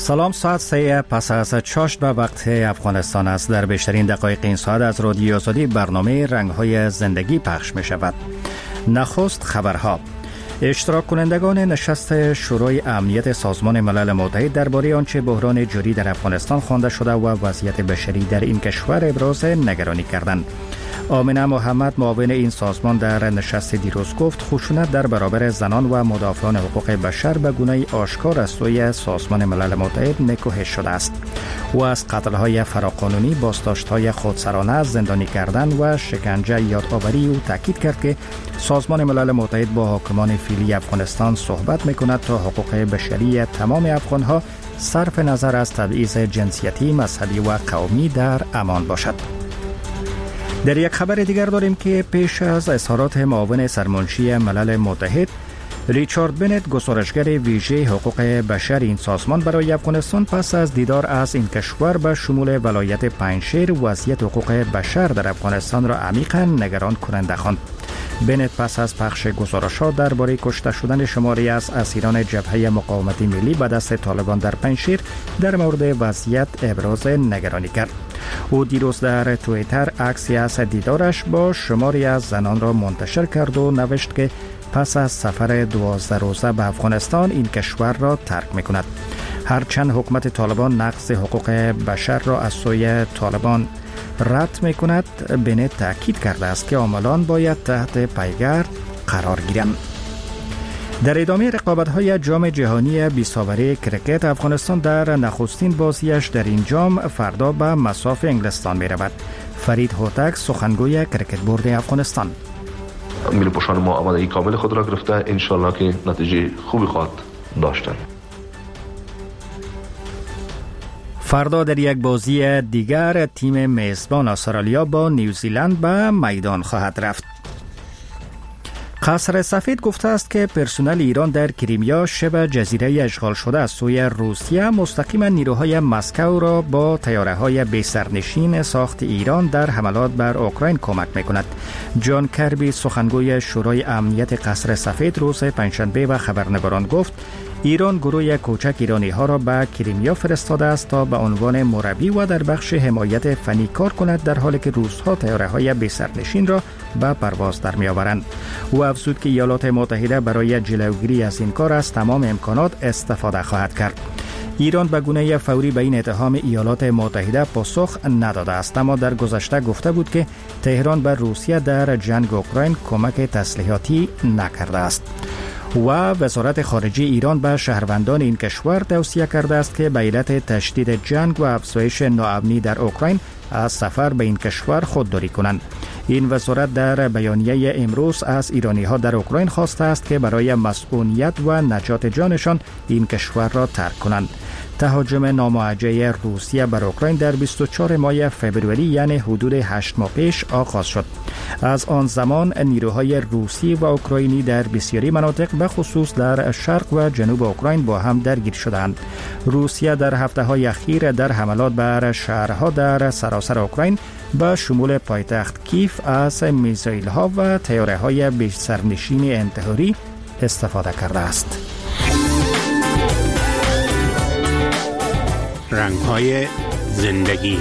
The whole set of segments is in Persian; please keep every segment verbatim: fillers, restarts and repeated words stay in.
سلام، ساعت سه پس از چاشت به وقت افغانستان است. در بیشترین دقایق این ساعت از رادیو آزادی برنامه رنگ‌های زندگی پخش می شود. نخست خبرها. اشتراک کنندگان نشست شورای امنیت سازمان ملل متحد درباره آنچه بحران جاری در افغانستان خوانده شده و وضعیت بشری در این کشور ابراز نگرانی کردند. آمنه محمد معاون این سازمان در نشست دیروز گفت خشونت در برابر زنان و مدافعان حقوق بشر به گونه آشکار از سوی سازمان ملل متحد نکوهش شده است. او از قتل‌های فراقانونی، بازداشت‌های خودسرانه، زندانی کردن و شکنجه یادآوری او تاکید کرد که سازمان ملل متحد با حاکمان فعلی افغانستان صحبت می‌کند تا حقوق بشری تمام افغان‌ها صرف نظر از تبعیض جنسیتی، مذهبی و قومی در امان باشد. در یک خبر دیگر داریم که پیش از اظهارات معاون سرمنشی ملل متحد ریچارد بنت، گزارشگر ویژه حقوق بشر این سازمان برای افغانستان، پس از دیدار از این کشور به شمول ولایت پنجشیر وضعیت حقوق بشر در افغانستان را عمیقاً نگران کننده خواند. بنت پس از پخش گزارشات درباره کشته شدن شماری از اسیران جبهه مقاومت ملی به دست طالبان در پنجشیر در مورد وضعیت ابراز نگرانی کرد. او دیروز در توییتر عکسی از دیدارش با شماری از زنان را منتشر کرد و نوشت که پس از سفر دوازده روزه به افغانستان این کشور را ترک می‌کند. هرچند حکومت طالبان نقض حقوق بشر را از سوی طالبان رد می‌کند، بنت تاکید کرده است که عاملان باید تحت پیگرد قرار گیرند. در ادامه رقابت‌های جام جهانی بیست اووری کرکت، افغانستان در نخستین بازیش در این جام فردا به مصاف انگلستان می‌رود. فرید هوتک، سخنگوی کرکت بورد افغانستان: ملی پوشان ما آمادگی کامل خود را گرفته، انشالله که نتیجه خوبی خواهد داشتن. فردا در یک بازی دیگر تیم میزبان استرالیا با نیوزیلند به میدان خواهد رفت. قصر سفید گفته است که پرسنل ایران در کریمیا شبه جزیره اشغال شده از سوی روسیه مستقیما نیروهای مسکو را با طیاره‌های بی سرنشین ساخت ایران در حملات بر اوکراین کمک می‌کند. جان کربی، سخنگوی شورای امنیت قصر سفید، روز پنجشنبه به خبرنگاران گفت ایران گروه کوچک ایرانی ها را به کریمیا فرستاده است تا به عنوان مربی و در بخش حمایت فنی کار کند، در حالی که روس‌ها طیاره‌های بی سرنشین را به پرواز در می‌آورند. او افزود که ایالات متحده برای جلوگیری از این کار از تمام امکانات استفاده خواهد کرد. ایران به گونه فوری به این اتهام ایالات متحده پاسخ نداده است، اما در گذشته گفته بود که تهران به روسیه در جنگ اوکراین کمک تسلیحاتی نکرده است. و وزارت خارجه ایران به شهروندان این کشور توصیه کرده است که به علت تشدید جنگ و افزایش ناامنی در اوکراین از سفر به این کشور خودداری کنند. این وزارت در بیانیه امروز از ایرانی ها در اوکراین خواسته است که برای مسئولیت و نجات جانشان این کشور را ترک کنند. تهاجم ناموجه روسیه بر اوکراین در بیست و چهارم ماه فوریه، یعنی حدود هشت ماه پیش آغاز شد. از آن زمان نیروهای روسی و اوکراینی در بسیاری مناطق به خصوص در شرق و جنوب اوکراین با هم درگیر شدند. روسیه در هفته‌های اخیر در حملات بر شهرها در سراسر اوکراین با شمول پایتخت کیف از میزایل‌ها و طیاره‌های بی سرنشین انتحاری استفاده کرده است. رنگ‌های زندگی.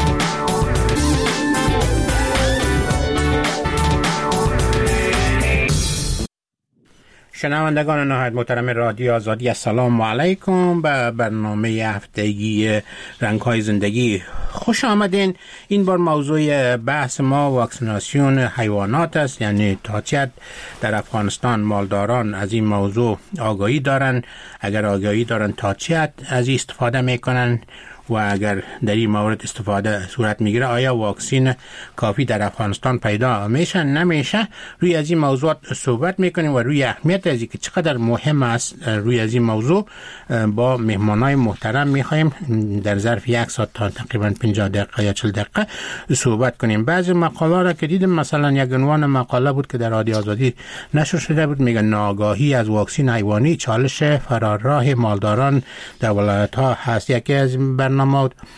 شنوندگان نهایت محترم رادیو آزادی، السلام علیکم به برنامه هفتگی رنگ‌های زندگی خوش آمدین. این بار موضوع بحث ما واکسیناسیون حیوانات است، یعنی تاچیت. در افغانستان مالداران از این موضوع آگاهی دارن. اگر آگاهی دارن تاچیت از این استفاده میکنن و اگر در این مورد استفاده صورت میگیره آیا واکسین کافی در افغانستان پیدا میشه نمیشه، روی از این موضوع صحبت میکنیم و روی اهمیت از اینکه چقدر مهم است روی از این موضوع با مهمانای محترم میخوایم در ظرف یک ساعت تا تقریبا پنجاه دقیقه یا چهل دقیقه صحبت کنیم. بعضی مقاله را که دیدم، مثلا یک عنوان مقاله بود که در رادیو آزادی نشر شده بود، میگه ناآگاهی از واکسین حیوانی چالش فرارراه مالداران در ولایت ها هست. یکی از برنامه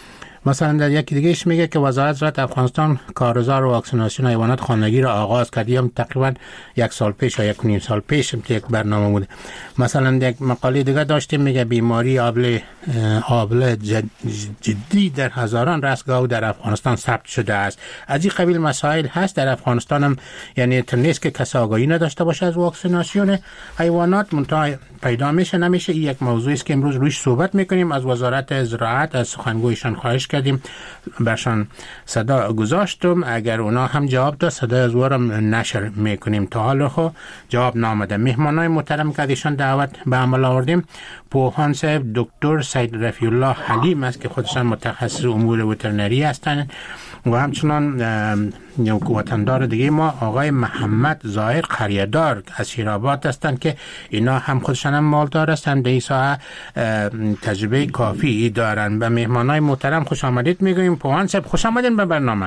مثلا در یکی دیگهش میگه که وزارت زراعت افغانستان کارزار واکسیناسیون حیوانات خانگی را آغاز کرد. هم تقریبا یک سال پیش یا یک نیم سال پیش یک برنامه بوده. مثلا یک مقاله دیگه داشتیم میگه بیماری آبله آبله جدی در هزاران رستگاه در افغانستان ثبت شده است. از این قبیل مسائل هست در افغانستان هم، یعنی نیست که کسی آگاهی نداشته باشه از واکسیناسیون حیوانات، منتها پیدا میشه نمیشه. این یک موضوعی است که امروز روش صحبت میکنیم. از وزارت زراعت از سخنگویشان خواهش کردیم، برشان صدا گذاشتم، اگر اونا هم جواب داد صدای از ورم نشر میکنیم. تا حالا خو جواب نامده. مهمانای محترم که ایشان دعوت به عمل آوردیم، پوهان صاحب دکتر سید رفیع الله حلیم است که خودشان متخصص امور وترنری هستند، و همچنان وطندار دیگه ما آقای محمد ظاهر قریه‌دار از شیرآباد هستند که اینا هم خودشان هم مالدار هستند، در این ساحه تجربه کافی دارن. به مهمانای محترم خوش آمدید میگویم. پوهان صاحب خوش آمدین به برنامه.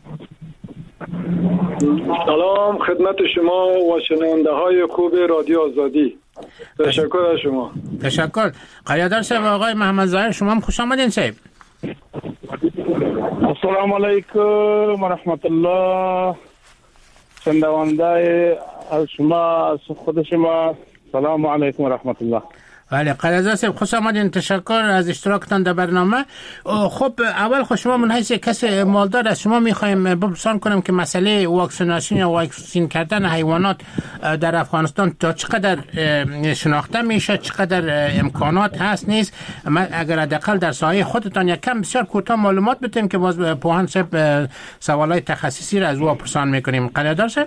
سلام خدمت شما و شنونده های خوب رادیو آزادی. تشکر از شما. تشکر. قریه‌دار صاحب، آقای محمد ظاهر شما هم خوش آمدین صاحب. السلام علیکم و رحمت الله. شنونده از شما از خود شما سلام علیکم و رحمت الله. بله قریه‌دار صاحب خوش آمدین. تشکر از اشتراکتان در برنامه. خب اول خود شما من حیث کسی مالدار از شما میخوایم بپرسان کنم که مسئله واکسیناسیون یا واکسین کردن حیوانات در افغانستان تا چقدر شناخته میشه، چقدر امکانات هست نیست. من اگر حداقل در ساحه خودتان یک کم بسیار کوتاه معلومات بدین که باز پوهان صاحب سوالای تخصصی را از او پرسان میکنیم. قریه‌دار صاحب.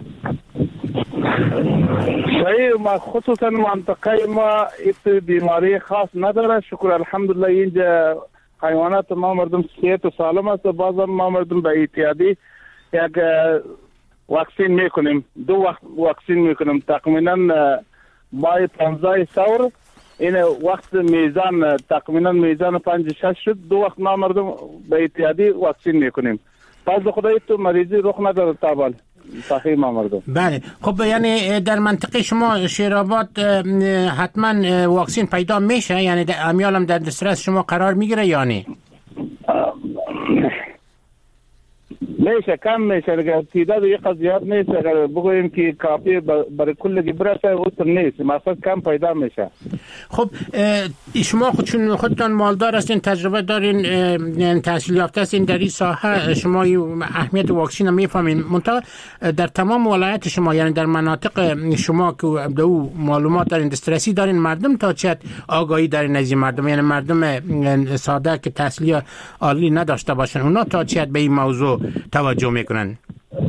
صحیح، ما خصوصا منطقه ما ایت بیماری خاص نداره، شکر الحمدلله. اینجا حیوانات ما مردم صحت و سالم است و بازم ما مردم به احتیاطی یک واکسین میکنیم، دو وقت واکسین میکنیم تقریبا مای پانزده سور. این وقت میزان تقریبا میزان پنج شش شد، دو وقت ما مردم به احتیاطی واکسین میکنیم. پس خدای تو مریضی رخ نداره تابال صحیح ما مردم. بله خب یعنی در منطقه شما شیرآباد حتما واکسین پیدا میشه، یعنی در امیال هم در دسترس شما قرار میگیره یا نه؟ میشه کم میشه، اگر تعداد یک زیاد نیست، اگر بگوییم که کافی برای کل برسه اوت نیست، مثلا کم پیدا میشه. خب شما خود چون خودتان مالدار هستین، تجربه دارین، تحصیل یافته هستین در این ساحه، شما اهمیت واکسین میفهمین. منتها در تمام ولایت شما، یعنی در مناطق شما که دو معلومات دارین، دسترسی دارین، مردم تا چه آگاهی دارین از این مردم، یعنی مردم ساده که تحصیل عالی نداشته باشن، اونا تا چه به این موضوع توجه میکنن؟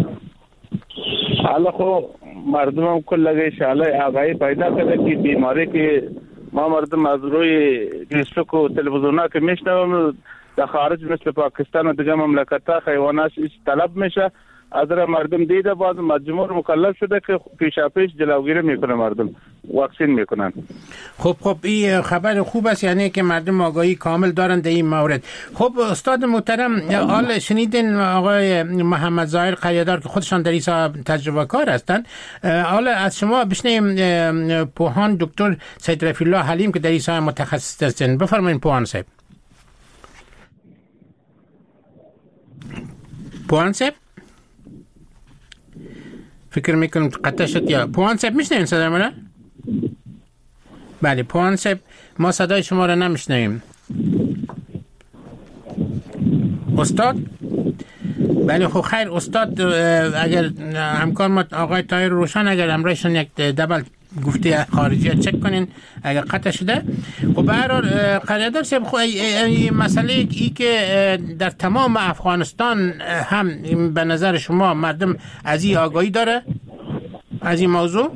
حالا خب مردم هم کل شاله آگاهی پیدا کرده که بیماری که ما مردم از روی فیسبوک و تلویزیونا که میشنویم در خارج مثل پاکستان و دیگه مملکت‌ها حیوانات طلب میشه، از را مردم دیده، باز مجموع مکلف شده که پیشا پیش جلوگیری میکنه، مردم واکسین میکنن. خب خب این خبر خوب است، یعنی که مردم آگاهی کامل دارن در این مورد. خب استاد محترم، حال شنیدین آقای محمد ظاهر قریه‌دار که خودشان در این تجربه کار هستند، حالا از شما بشنیم پوهان دکتر سید رفیع الله حلیم که در این متخصص هستند. بفرمایید پوهان صاحب. پوهان صاحب فکر میکنم قطع شد. یا پوهان صاحب میشنوین صدای منو؟ بله پوهان صاحب ما صدای شما را نمیشنویم. استاد؟ بله خب خیر استاد، اگر همکار ما آقای طاهر روشن اگر همراهشون یک دبل گفته خارجی چک کنین اگر قطع شده. خب به هر حال قریه‌دار صاحب، خب مسئله ای که در تمام افغانستان هم به نظر شما مردم از این آگاهی داره از این موضوع؟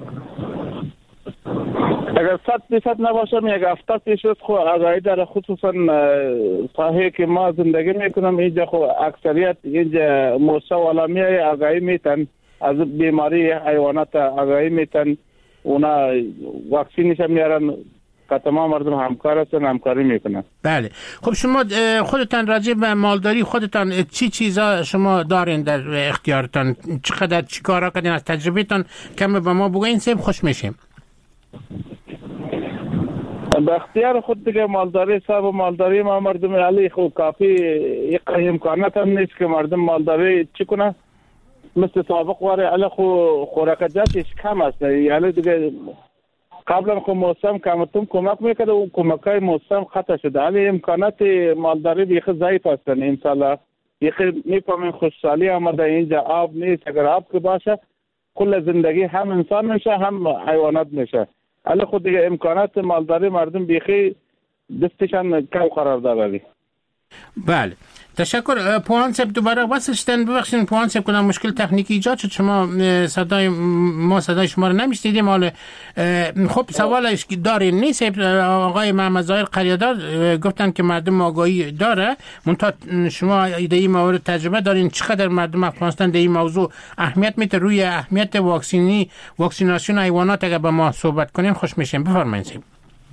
اگر صد درصد نباشم یک هفتاد درصد خو آگاهی داره، خصوصا ساحه که ما زندگی میکنم اینجا خو اکثریت اینجا موسسه عالمی آگاهی میتن از بیماری حیوانات، آگاهی میتن، اونا واکسینش هم میارن که تمام مردم همکار هستن، همکاری میکنن. بله خب شما خودتان راجع به مالداری خودتان چی چیزا شما دارین در اختیارتان؟ چقدر چی کارا کردین؟ از تجربهتان کم به ما بگوین، سب خوش میشیم. به اختیار خود دیگه مالداری صاحب و مالداری ما مردم علی خود کافی یک امکانات هم نیست که مردم مالداری چی کنه مثل سابق واره علی خود خوراکجاتش کم است. یعنی دیگه قبلا خود موسم کمتون کمک میکرده و کمکای موسم خطا شده. علی امکانات مالداری بیخی ضعیف هستن. انشالله یخی میفهمین خوشحالی آمده اینجا آب نیست. اگر آب که باشه کل زندگی هم انسان میشه هم حیوانات میشه. علی خود دیگه امکانات مالداری مردم بیخی دستشان کم قرار داره. بله تشکر. پوان صاحب دوباره واسشتن ببخشید پوان صاحب کنم مشکل تکنیکی ایجاد شد. شما صدای ما صدای شما رو نمیشنیدیم. حالا خب سوالش داره نیست. آقای محمد ظاهر قریادار گفتن که مردم آگاهی داره منتها شما ایده ای مورد تجربه دارین چقدر مردم افغانستان در این موضوع اهمیت میده روی اهمیت واکسینی واکسیناسیون حیوانات اگر با ما صحبت کنین خوش میشیم. بفرمایید.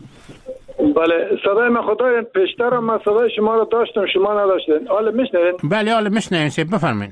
بله صدای من خدایا پیشتر هم من صدای شما رو داشتم شما نداشتین. حالا میشنوین؟ بله حالا میشنوین. بفرمایید.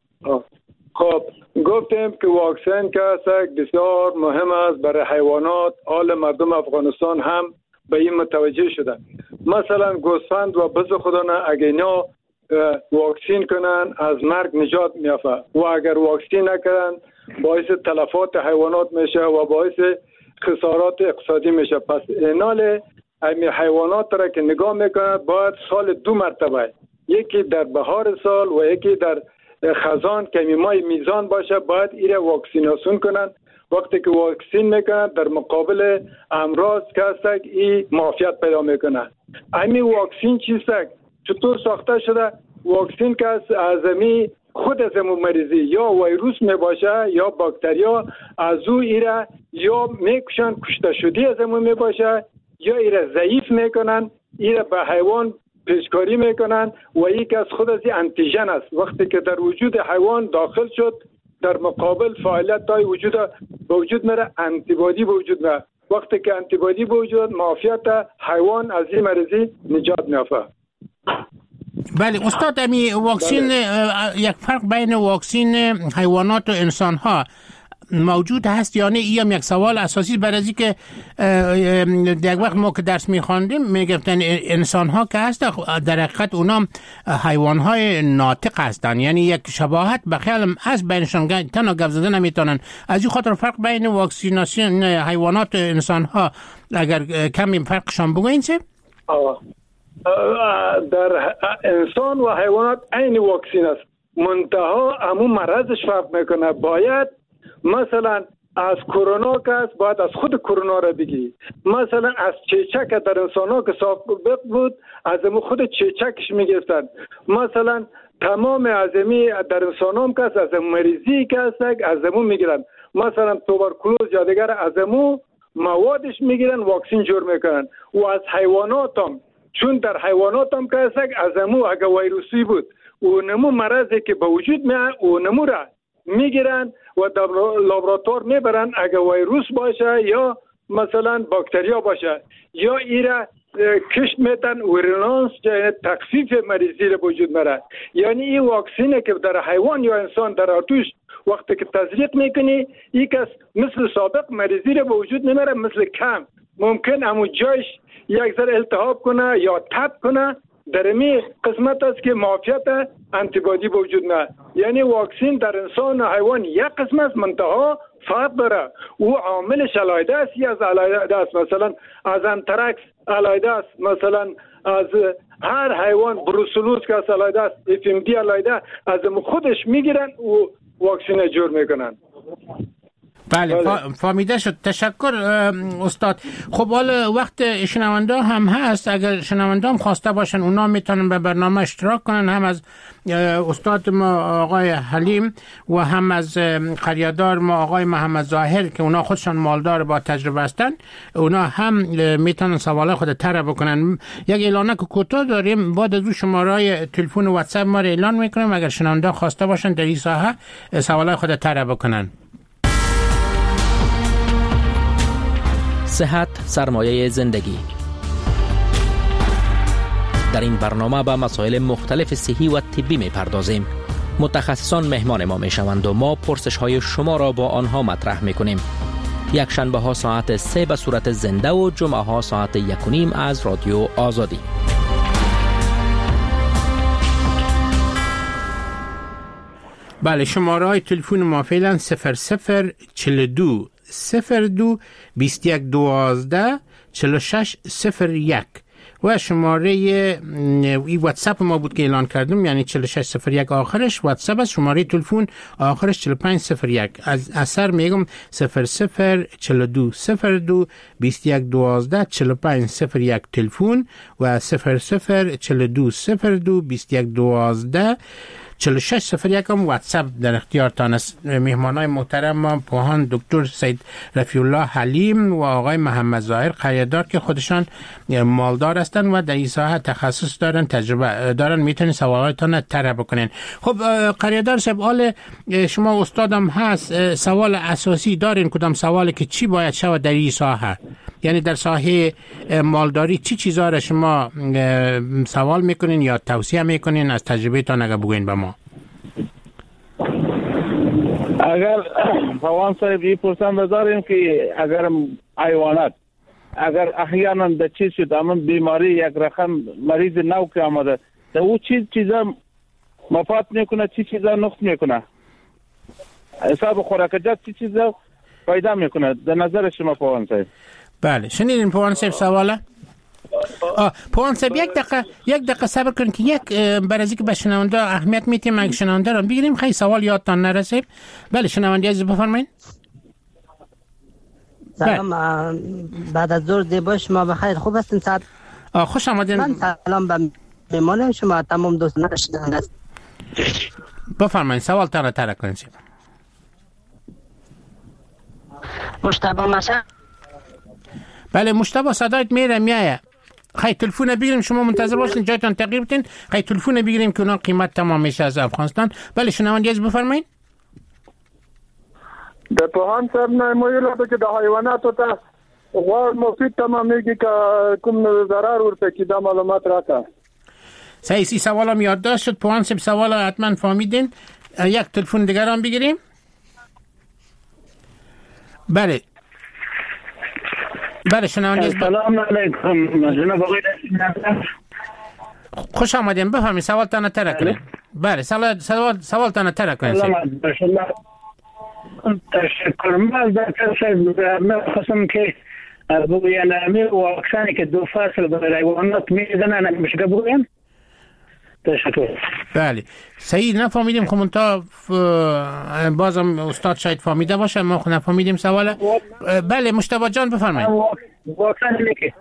خب گفتیم که واکسن که بسیار مهم است برای حیوانات. حال مردم افغانستان هم به این متوجه شدن. مثلا گوسفند و بز خدا نه اگه اینا واکسین کنن از مرگ نجات میافه و اگر واکسین نکنن باعث تلفات حیوانات میشه و باعث خسارات اقتصادی میشه. پس اینال امی حیوانات را که نگاه میکند باید سال دو مرتبه یکی در بهار سال و یکی در خزان که مای میزان باشه باید ایره واکسیناسیون کنن. وقتی که واکسین میکنن در مقابل امراض که هستک ای معافیت پیدا میکنن. امی واکسین چیستک چطور ساخته شده؟ واکسین که از امی خود از امو مریضی یا ویروس می باشه یا باکتریا از او ایره یا میکشن کشته شدی از امو می باشه یا ایره ضعیف میکنن ایره به حیوان پیشکاری میکنن و یک از خود از انتیژن است. وقتی که در وجود حیوان داخل شد در مقابل فعالیت دای وجود به وجود میره انتیبادی به وجود میره. وقتی که انتیبادی به وجود معافیت حیوان از این مریضی نجات میافه. بله استاد امی واکسین بله. یک فرق بین واکسین حیوانات و انسان ها موجود هست یا نه؟ این یک سوال اساسی برای از اینکه یک وقت ما که درس می‌خواندیم میگفتن انسان ها که هست در حقیقت اونا حیوان های ناطق هستن، یعنی یک شباهت به خیالم از بینشان تنها گپ زدن نمیتونن. از این خاطر فرق بین واکسیناسیون حیوانات و انسان ها اگر کمی فرقشان بگوین چه؟ در انسان و حیوانات عین واکسین است، منتها همون مرضش فرق میکنه. باید مثلا از کرونا که است باید از خود کرونا را بگی. مثلا از چیچک در انسان ها که سابق بود از امو خود چیچکش میگفتن. مثلا تمام از امی در انسان هم که است از امو مریضی که است از امو میگیرن. مثلا توبرکلوز یا دیگر از امو موادش میگیرن واکسین جور میکنن. و از حیوانات هم چون در حیوانات هم که است از امو اگه ویروسی بود و نمو مرضی که به وجود میاد و نمو را میگیرن و در لابراتوار میبرن اگه ویروس باشه یا مثلا باکتریا باشه یا ایره کشت میتن ویرولانس یعنی تخفیف مریضی را وجود میره. یعنی این واکسینه که در حیوان یا انسان در آتوش وقتی که تزریق میکنی این کس مثل سابق مریضی را به وجود نمیره، مثل کم ممکن همون جایش یک ذره التهاب کنه یا تب کنه. در امی قسمت است که معافیت انتیبادی به وجود نه. یعنی واکسین در انسان و حیوان یک قسم است منتها فرق داره. او عاملش علایده است یا از علایده است. مثلا از انترکس علایده است، مثلا از هر حیوان بروسلوز که از علایده است، اف ام دی علایده از خودش میگیرن و واکسین جور میکنن. بله فهمیده شد. تشکر استاد. خب حالا وقت شنونده هم هست، اگر شنونده هم خواسته باشن اونا میتونن به برنامه اشتراک کنن، هم از استاد ما آقای حلیم و هم از قریادار ما آقای محمد ظاهر که اونا خودشان مالدار با تجربه هستن، اونا هم میتونن سوال خود طرح بکنن. یک اعلانه که کوتاه داریم، بعد از اون شماره تلفن و واتساپ ما رو اعلان میکنیم اگر شنونده خواسته باشن در این ساحه سوال خود طرح بکنن. صحت سرمایه زندگی. در این برنامه به مسائل مختلف صحی و طبی می پردازیم. متخصصان مهمان ما می شوند و ما پرسش های شما را با آنها مطرح می کنیم. یک شنبه ها ساعت سه به صورت زنده و جمعه ها ساعت یک و نیم از رادیو آزادی. بله، شماره های تلفن ما فعلا صفر صفر چهل و دو صفر دو بیست و یک دوازده چهل و شش صفر یک و شماره ای واتساپ ما بود که اعلان کردم، یعنی چهل و شش صفر یک آخرش واتساپ است. شماره تلفن آخرش چهل و پنج صفر یک. از اثر میگم صفر صفر چهل و دو صفر دو بیست و یک دوازده چهل و پنج صفر یک تلفن و صفر صفر چهل و دو صفر دو بیست و یک دوازده چهل و شش صفر یک هم واتساپ در اختیارتان است. مهمانای محترم ما پوهان دکتر سید رفیع الله حلیم و آقای محمد ظاهر قریه‌دار که خودشان مالدار هستند و در این ساحه تخصص دارن، تجربه دارن، میتونین سوالاتتان طرح بکنین. خب قریه‌دار صاحب، حال شما استادم هست، سوال اساسی دارین کدام سوالی که چی باید شود در این ساحه؟ یعنی در ساحه مالداری چی چیزا را شما سوال میکنین یا توصیه میکنین از تجربه تان اگر بگوین به ما؟ اگر فوان صاحب این پرسن بذاریم که اگر حیوانات اگر احیانا در چیز شد اما بیماری یک رقم مریض نو که آمده در او چیز چیزا مفاد میکنه، چی چیزا نقص میکنه، حساب خوراکجات چی چیزا پیدا میکنه در نظر شما فوان صاحب؟ بله، شنیدین پوهان صاحب سواله؟ آه پوهان صاحب یک دقیقه یک دقیقه صبر کنید که یک برازی که به شنونده اهمیت میتیم اگه شنونده رو بگیریم، خیلی سوال یادتان نرسید. بله شنونده عزیز بفرمایید. سلام، بعد از ظهر زیبا شما بخیر، خوب هستین؟ ساعت آه خوش آمدین. من سلام به مهمان شما تمام دوستان شدن است. بفرمایید سوال تان طرح کنید. مشتبه مشه. بله مشتبه صدایت میره میایه. خیلی تلفن بگیریم، شما منتظر باشین جایتان تغییر بدین، خیلی تلفن بگیریم که اونا قیمت تمام میشه از افغانستان. بله شنونده عزیز بفرمایید. در پوهان صاحب نمایل که در حیوانات تا غوار مفید تمام میگی که کم ضرر ورته که دا معلومات راکه. صحیح، سی سوالم یادداشت شد. پوهان صاحب سوال حتما فهمیدین. یک تلفن دیگر هم بگیریم. بله بله شنونده عزیز. سلام علیکم جناب آقای خوش آمدین، بفرمایید سوالتان طرح کنید. بله سوال سوال سوالتان طرح کنید. سلام تشکر. من در صاحب خواستم که بگوین امی واکسنی که دو فصل برای حیوانات میزنن میشه که بگوین؟ تشکر. بله صحیح نفهمیدیم، خب تا بازم استاد شاید فهمیده باشه، ما خود نفهمیدیم سواله. بله مشتبه جان بفرمایید. واکسن لیکی.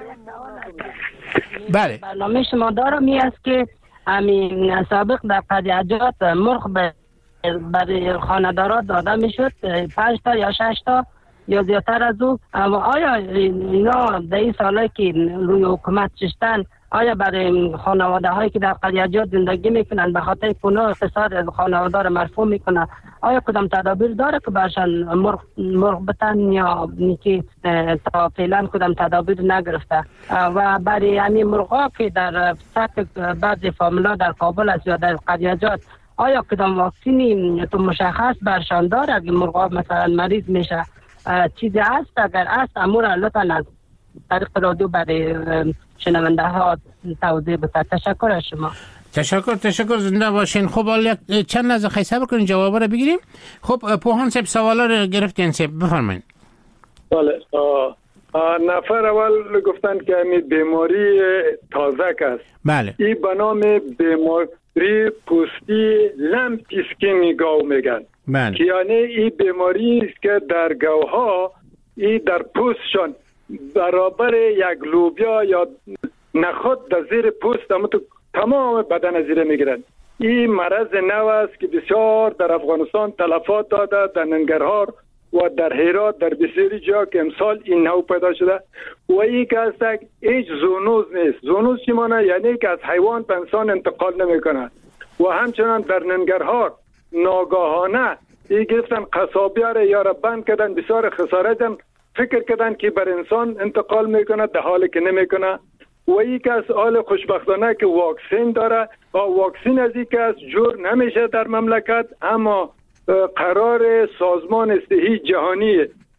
بله برنامه شما دارم می است که همین سابق در قریه‌جات مرغ برای خانه‌دارا داده میشد، پنج تا یا شش تا یا زیادتر از او. اما آیا اینا در این سالایی که روی حکومت شدن، آیا برای خانواده هایی که در قریه‌جات زندگی میکنن به خاطر کنه اقتصاد خانواده را مرفوع میکنه، آیا کدام تدابیر داره که برشان مرغ مرغ بتن یا نیکی تا فعلا کدام تدابیر نگرفته؟ و برای همین مرغا که در سطح بعضی فامیلا در کابل است یا در قریه‌جات، آیا کدام واکسینی تو مشخص برشان داره که مرغا مثلا مریض میشه؟ چیزی هست؟ اگر هست امور لطفاً از طریق رادیو برای شنونده ها توضیح بده. تشکر از شما. تشکر تشکر زنده باشین. خب حالا چند لحظه خیلی صبر کنین جوابا رو بگیریم. خب پوهان صاحب سوالا رو گرفتین صاحب بفرمایید. بله نفر اول گفتن که این بیماری تازه است. بله این به نام بیماری پوستی لمپی اسکین گاو میگن. بله که یعنی این بیماری است که در گاوها این در پوستشان برابر یک لوبیا یا نخود در زیر پوست اما تو تمام بدن زیر میگیرن. این مرض نو است که بسیار در افغانستان تلفات داده، در ننگرهار و در هرات در بسیاری جا که امسال این نو پیدا شده و این که است هیچ زونوز نیست. زونوز چی مانه؟ یعنی که از حیوان به انسان انتقال نمیکنه. و همچنان در ننگرهار ناگاهانه این گرفتن قصابیار یا را بند کردن، بسیار خسارت دن، فکر کردن که بر انسان انتقال میکنه در حالی که نمیکنه. و این که از حال خوشبختانه که واکسین داره و واکسین از این که از جور نمیشه در مملکت، اما قرار سازمان صحی جهانی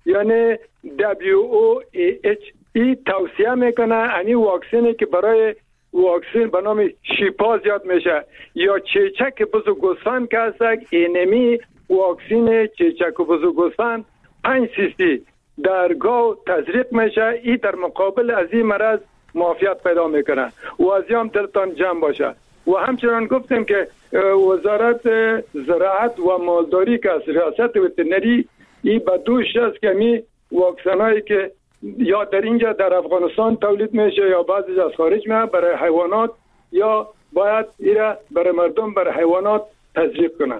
یعنی دبلیو او اچ ای توصیه میکنه اینی واکسینی که برای واکسین به نام شیپا زیاد میشه یا چیچک بزرگستان که هست اینمی واکسین چیچک بزرگستان پنج سیسی در گاو تزریق میشه. ای در مقابل از این مرض معافیت پیدا میکنه و از هم دلتان جمع باشه. و همچنان گفتیم که وزارت زراعت و مالداری که از ریاست وترنری ای به دوش است که می واکسن هایی که یا در اینجا در افغانستان تولید میشه یا بعضی از خارج میاد برای حیوانات یا باید ایره برای مردم برای حیوانات تزریق کنند.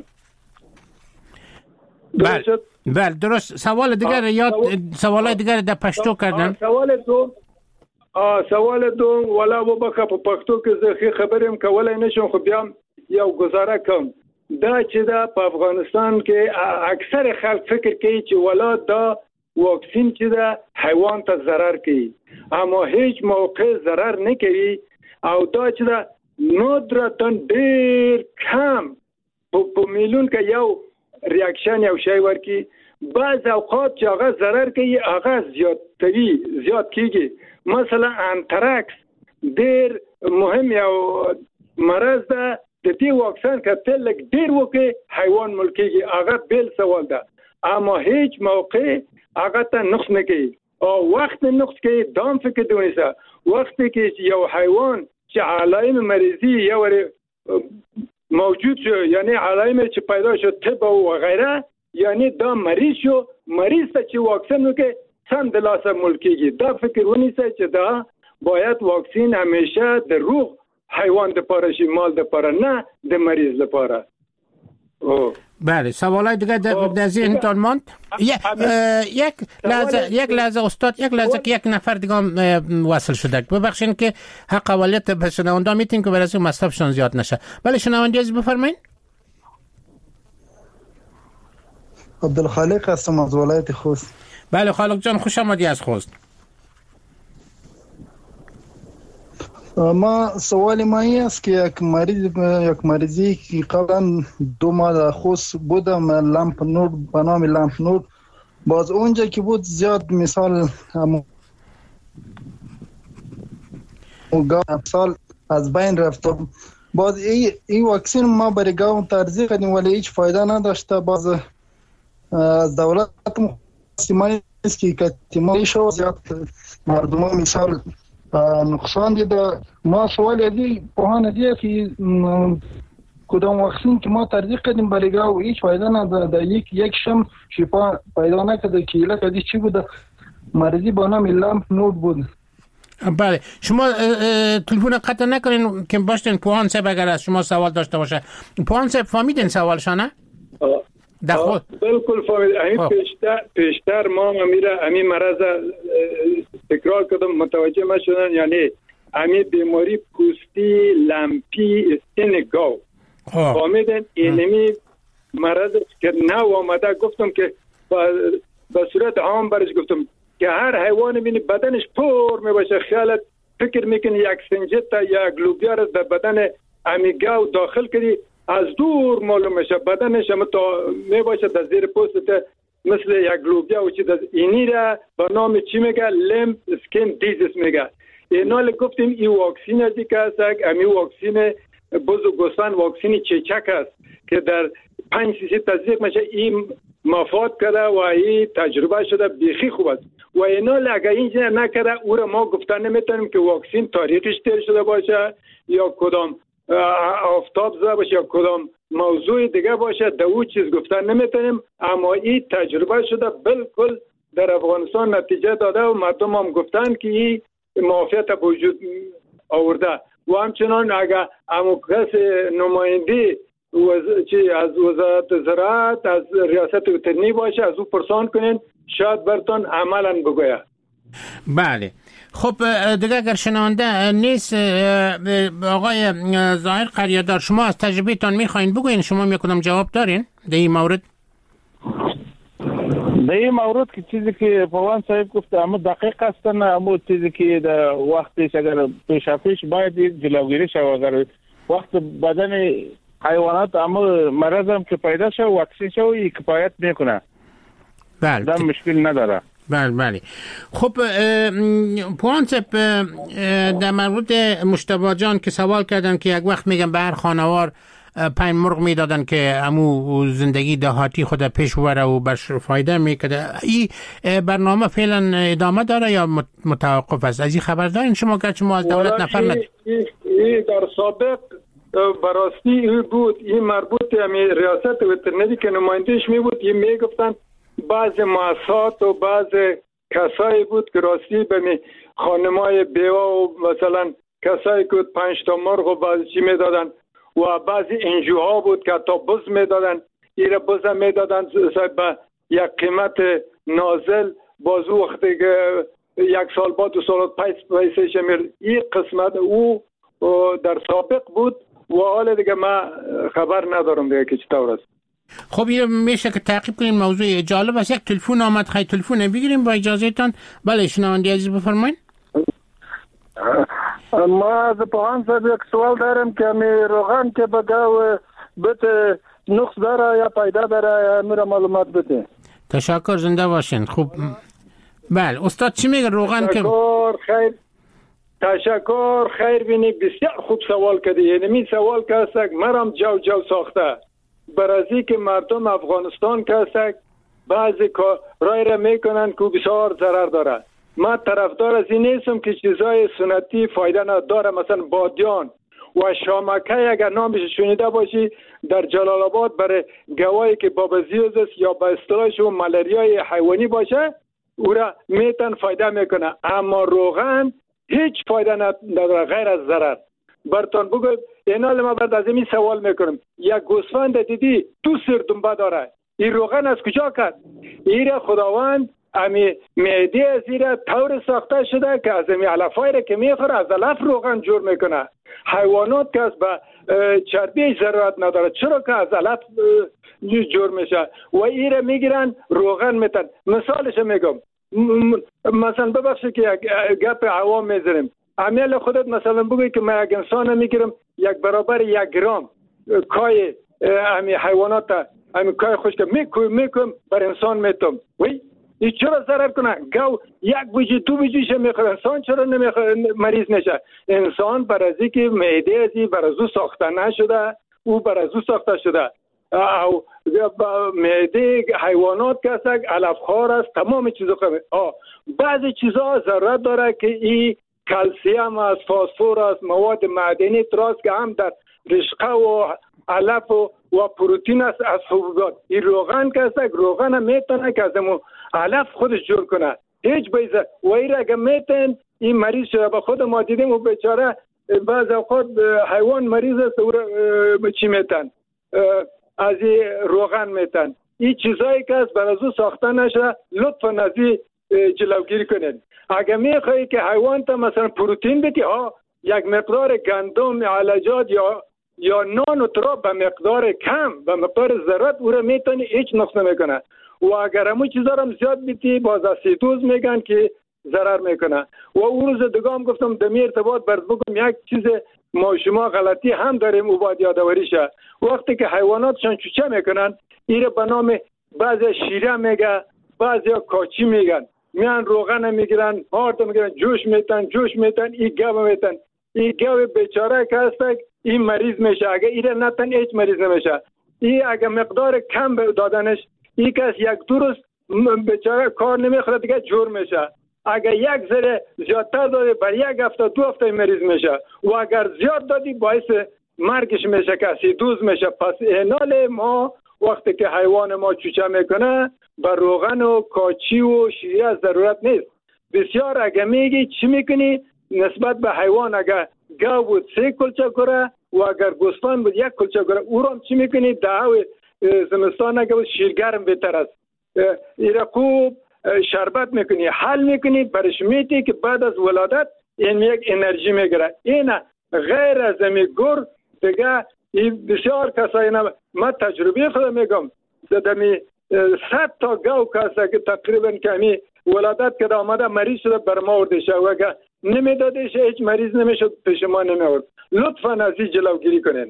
بله بله درست. سوال دیگر یا سوال دیگر در پشتو کردن. سوال دو سوال دو ولا وبکه په پښتو کې زه خبرم کولای نشم خو بیا یو گزاره کوم. دا چې دا په افغانستان کې اکثر خلک فکر کوي چې ولا دا واکسین چې دا حیوان ته ضرر کوي اما هیڅ موقع ضرر نه کوي او دا چې دا ندرتن ډیر کم په میلیون کې یو ریاکشن یو شی ورکی. بعض اوقات چې هغه ضرر کوي هغه زیات کوي زیات کیږي. مثلا انتراکس ډیر مهم یو مرض ده د دې واکسن کتل لک ډیر وکي حیوان ملکیږي هغه بیل سوال ده اما هیڅ موقع هغه ته نقص نه کوي او وخت نقص کوي دام فکر دونیسه وخت کې یو حیوان چې علائم مریضی یو موجود شو یعنی علائم چې پیدا شو تب او غیره یعنی دا مریض شو مریض ته چې واکسن وکي سم د لاسه ملکیږي. دا فکر ونیسه چې دا باید واکسین همیشه د روغ حیوان د پاره شي مال د پاره نه د مریض لپاره. بله سوالای دیگه در ذهنتان ماند؟ یک لحظه یک لحظه استاد یک لحظه که یک نفر دیگه وصل شده ببخشین که حق اولیت به شنونده میتین که برای مصرفشان زیاد نشه. بله شنونده از بفرمایید. عبدالخالق هستم از ولایت خوست. بله خالق جان خوش آمدی از خوست. ما سوال ما این است که یک مریض یک مریضی که قبلا دو ماه در خوست بودم لامپ نور به نام لامپ نور باز اونجا که بود زیاد مثال سال از بین رفتم باز این این واکسن ما برای گاو ترجیح کردیم ولی هیچ فایده نداشته. باز از دولت سیمایی است که کتیمایی شو زیاد مردم مثال نقصان دیده. ما سوال ازی پوهان دیده که کدام واکسین که ما ترجیح کردیم برای گاو هیچ فایده نداره. یک یک شم شفا پیدا نکرده که علاج ازی چی بوده مریضی با نام لامپ نود بود. بله شما تلفن قطع نکنین که باشتین پوهان صاحب اگر از شما سوال داشته باشه. پوهان صاحب فهمیدین سوالشانه؟ دخل بالکل فهمید. همین پیشتر پیشتر ما میره همین مرض تکرار کردم متوجه ما شدن یعنی همین بیماری پوستی لامپی استین گاو فهمیدن. اینمی مرض که نو آمده گفتم که به صورت عام برش گفتم که هر حیوان بینی بدنش پر میباشه خیالت فکر میکنی یک سنجتا یا گلوبیا در بدن همی گاو داخل کردی از دور معلوم میشه بدنش هم تا میباشه در زیر پوست مثل یک گلوبیا و چی در اینی را به نام چی میگه لمپ سکین دیزیز میگه. اینال گفتیم این واکسین ازی که هست امی واکسین بزرگستان واکسین چیچک است که در پنج سیسی تزریق میشه. این مفاد کرده و این تجربه شده بیخی خوب است و اینال اگر اینجا نکرده او را ما گفتن نمیتونیم که واکسین تاریخش تیر شده باشه یا کدام آفتاب زده باشه یا کدام موضوع دیگه باشه در او چیز گفتن نمیتونیم اما این تجربه شده بالکل در افغانستان نتیجه داده و مردم هم گفتن که این معافیت وجود آورده و همچنان اگر امو کس نماینده چی از وزارت زراعت از ریاست وترنری باشه از او پرسان کنین شاید برتون عملا بگوید. بله خب دیگه اگر شنونده نیست آقای ظاهر قریادار شما از تجربه تان میخواین بگوین شما میکنم جواب دارین در این مورد؟ در این مورد که چیزی که پوان صاحب گفته اما دقیق هستن اما چیزی که در وقتش اگر پیش پیش باید جلوگیری شود اگر وقت بدن حیوانات اما مرض هم که پیدا شد واکسین شد کفایت میکنه. بله دم مشکل نداره. بله بله. خب پوانسپ در مورد مشتبه جان که سوال کردن که یک وقت میگن به هر خانوار پنج مرغ میدادن که امو زندگی دهاتی خود پیش بره و برش فایده میکده، این برنامه فعلا ادامه داره یا متوقف است؟ از این خبر دارین شما که شما از دولت نفر ند؟ این در سابق براستی این بود، این مربوط همی ریاست وترنری که نمایندهش می بود، این میگفتن بعض مؤسسات و بعض کسایی بود که راستی به خانمای بیوه و مثلا کسایی که پنج تا مرغ و بعضی چی میدادن و بعضی انجوها بود که تا بز میدادن، ایره بز میدادن به یک قیمت نازل، باز وقتی که یک سال بعد دو سال پیس پیسش میر. این قسمت او در سابق بود و حال دیگه ما خبر ندارم دیگه که چطور است. خب این میشه که تعقیب کنیم. موضوع جالب است. یک تلفن آمد، خیلی تلفن بگیریم با اجازه تان. بله شنونده عزیز بفرمایید. ما از پوهان صاحب یک سوال دارم که می روغن که بگاو بده نقص داره یا پیدا داره یا میره معلومات بده. تشکر، زنده باشین. خوب بله استاد چی میگه روغن که تشکر خیر تشکر خیر بینی بسیار خوب سوال کردی. یعنی می سوال که هستک مرم جو جو ساخته برازی که مردم افغانستان که هستک بعضی کارای را میکنن که بسیار ضرر داره. من طرفدار از این نیستم که چیزای سنتی فایده نداره. مثلا بادیان و شامکه اگر نامش شنیده باشی در جلال آباد برای گواهی که بابزیوز است یا به اصطلاحش مالاریای حیوانی باشه او را میتن فایده میکنه، اما روغن هیچ فایده نداره غیر از ضرر. برتون بگو اینال ما بعد از این سوال میکنم، یک گوسفند دیدی تو سر دنبه داره، این روغن از کجا کرد؟ این خداوند امی معده از این طور ساخته شده که از امی علفای را که میخوره از علف روغن جور میکنه. حیوانات که از به چربی ضرورت نداره، چرا که از علف جور میشه و این را میگیرن روغن میتن. مثالش میگم، مثلا ببخشید که یک گپ عوام میزنیم، امیال خودت مثلا بگوی که من یک انسان میگیرم یک برابر یک گرام کای امی حیوانات امی کای خشک میکویم میکویم بر انسان میتم، وی این چرا ضرر کنه؟ گو یک بوجی دو بوجیش میخوره، انسان چرا نمیخوره مریض نشه؟ انسان برازی که معده ازی برازو ساخته نشده، او برازو ساخته شده. او معده حیوانات که هست علفخوار است، تمام چیزا خواهد. بعضی چیزا ضرورت داره که این کلسیم است، فسفر است، مواد معدنی تراست که هم در رشقه و علف و, و پروتئین است از حبوبات. این روغن که هست روغن میتونه که از امو علف خودش جور کنه، هیچ بیزه و این را اگه میتن این مریض شده. با خود ما دیدیم و بیچاره بعض اوقات حیوان مریض است و را چی میتن از این روغن میتن. این چیزایی که از برازو ساخته نشه لطفا از این جلوگیری کنید. اگه میخوایی که حیوان تا مثلا پروتئین بدی، ها یک مقدار گندم علاجات یا یا نان و تراب به مقدار کم به مقدار ضرورت او را میتونی، هیچ نقص نمیکنه. و اگر همون چیزا را زیاد بیتی باز اسیدوز میگن که ضرر میکنه. و اون روز دگام گفتم دمی ارتباط برد بگم یک چیز ما شما غلطی هم داریم او باید یادآوری شه. وقتی که حیواناتشان چوچه میکنن ایره به نام بعضی شیره میگه، بعضی کاچی میگن، میان روغن میگیرن، هارت میگیرن، جوش میتن جوش میتن این گاو میتن. این گاو بیچاره که هست این مریض میشه. اگه ایره نتن هیچ مریض نمیشه. این اگه مقدار کم دادنش این کس یک دو روز بیچاره کار نمیخوره دیگه جور میشه. اگه یک ذره زیادتر دادی بر یک هفته دو هفته مریض میشه و اگر زیاد دادی باعث مرگش میشه که اسیدوز میشه. پس اینال ما وقتی که حیوان ما چوچه میکنه بر روغن و کاچی و شیره ضرورت نیست. بسیار اگه میگی چی میکنی نسبت به حیوان، اگر گاو بود سه کلچه کره و اگر گوسفند بود یک کلچه کره، او رو چی میکنی دعوی زمستان اگه بود شیرگرم بهتر است. ایره خوب شربت میکنی، حل میکنی، برش میتی که بعد از ولادت این یک انرژی میگیره. این غیر از امی گر دیگه بسیار کسایی نم من تجربه خود میگم زدمی صد تا گاو کسا که تقریبا کمی ولادت که آمده مریض شده بر ما وردشه و اگه نمیدادش هیچ مریض نمیشد پیش ما نمیورد. لطفا از این جلوگیری کنین.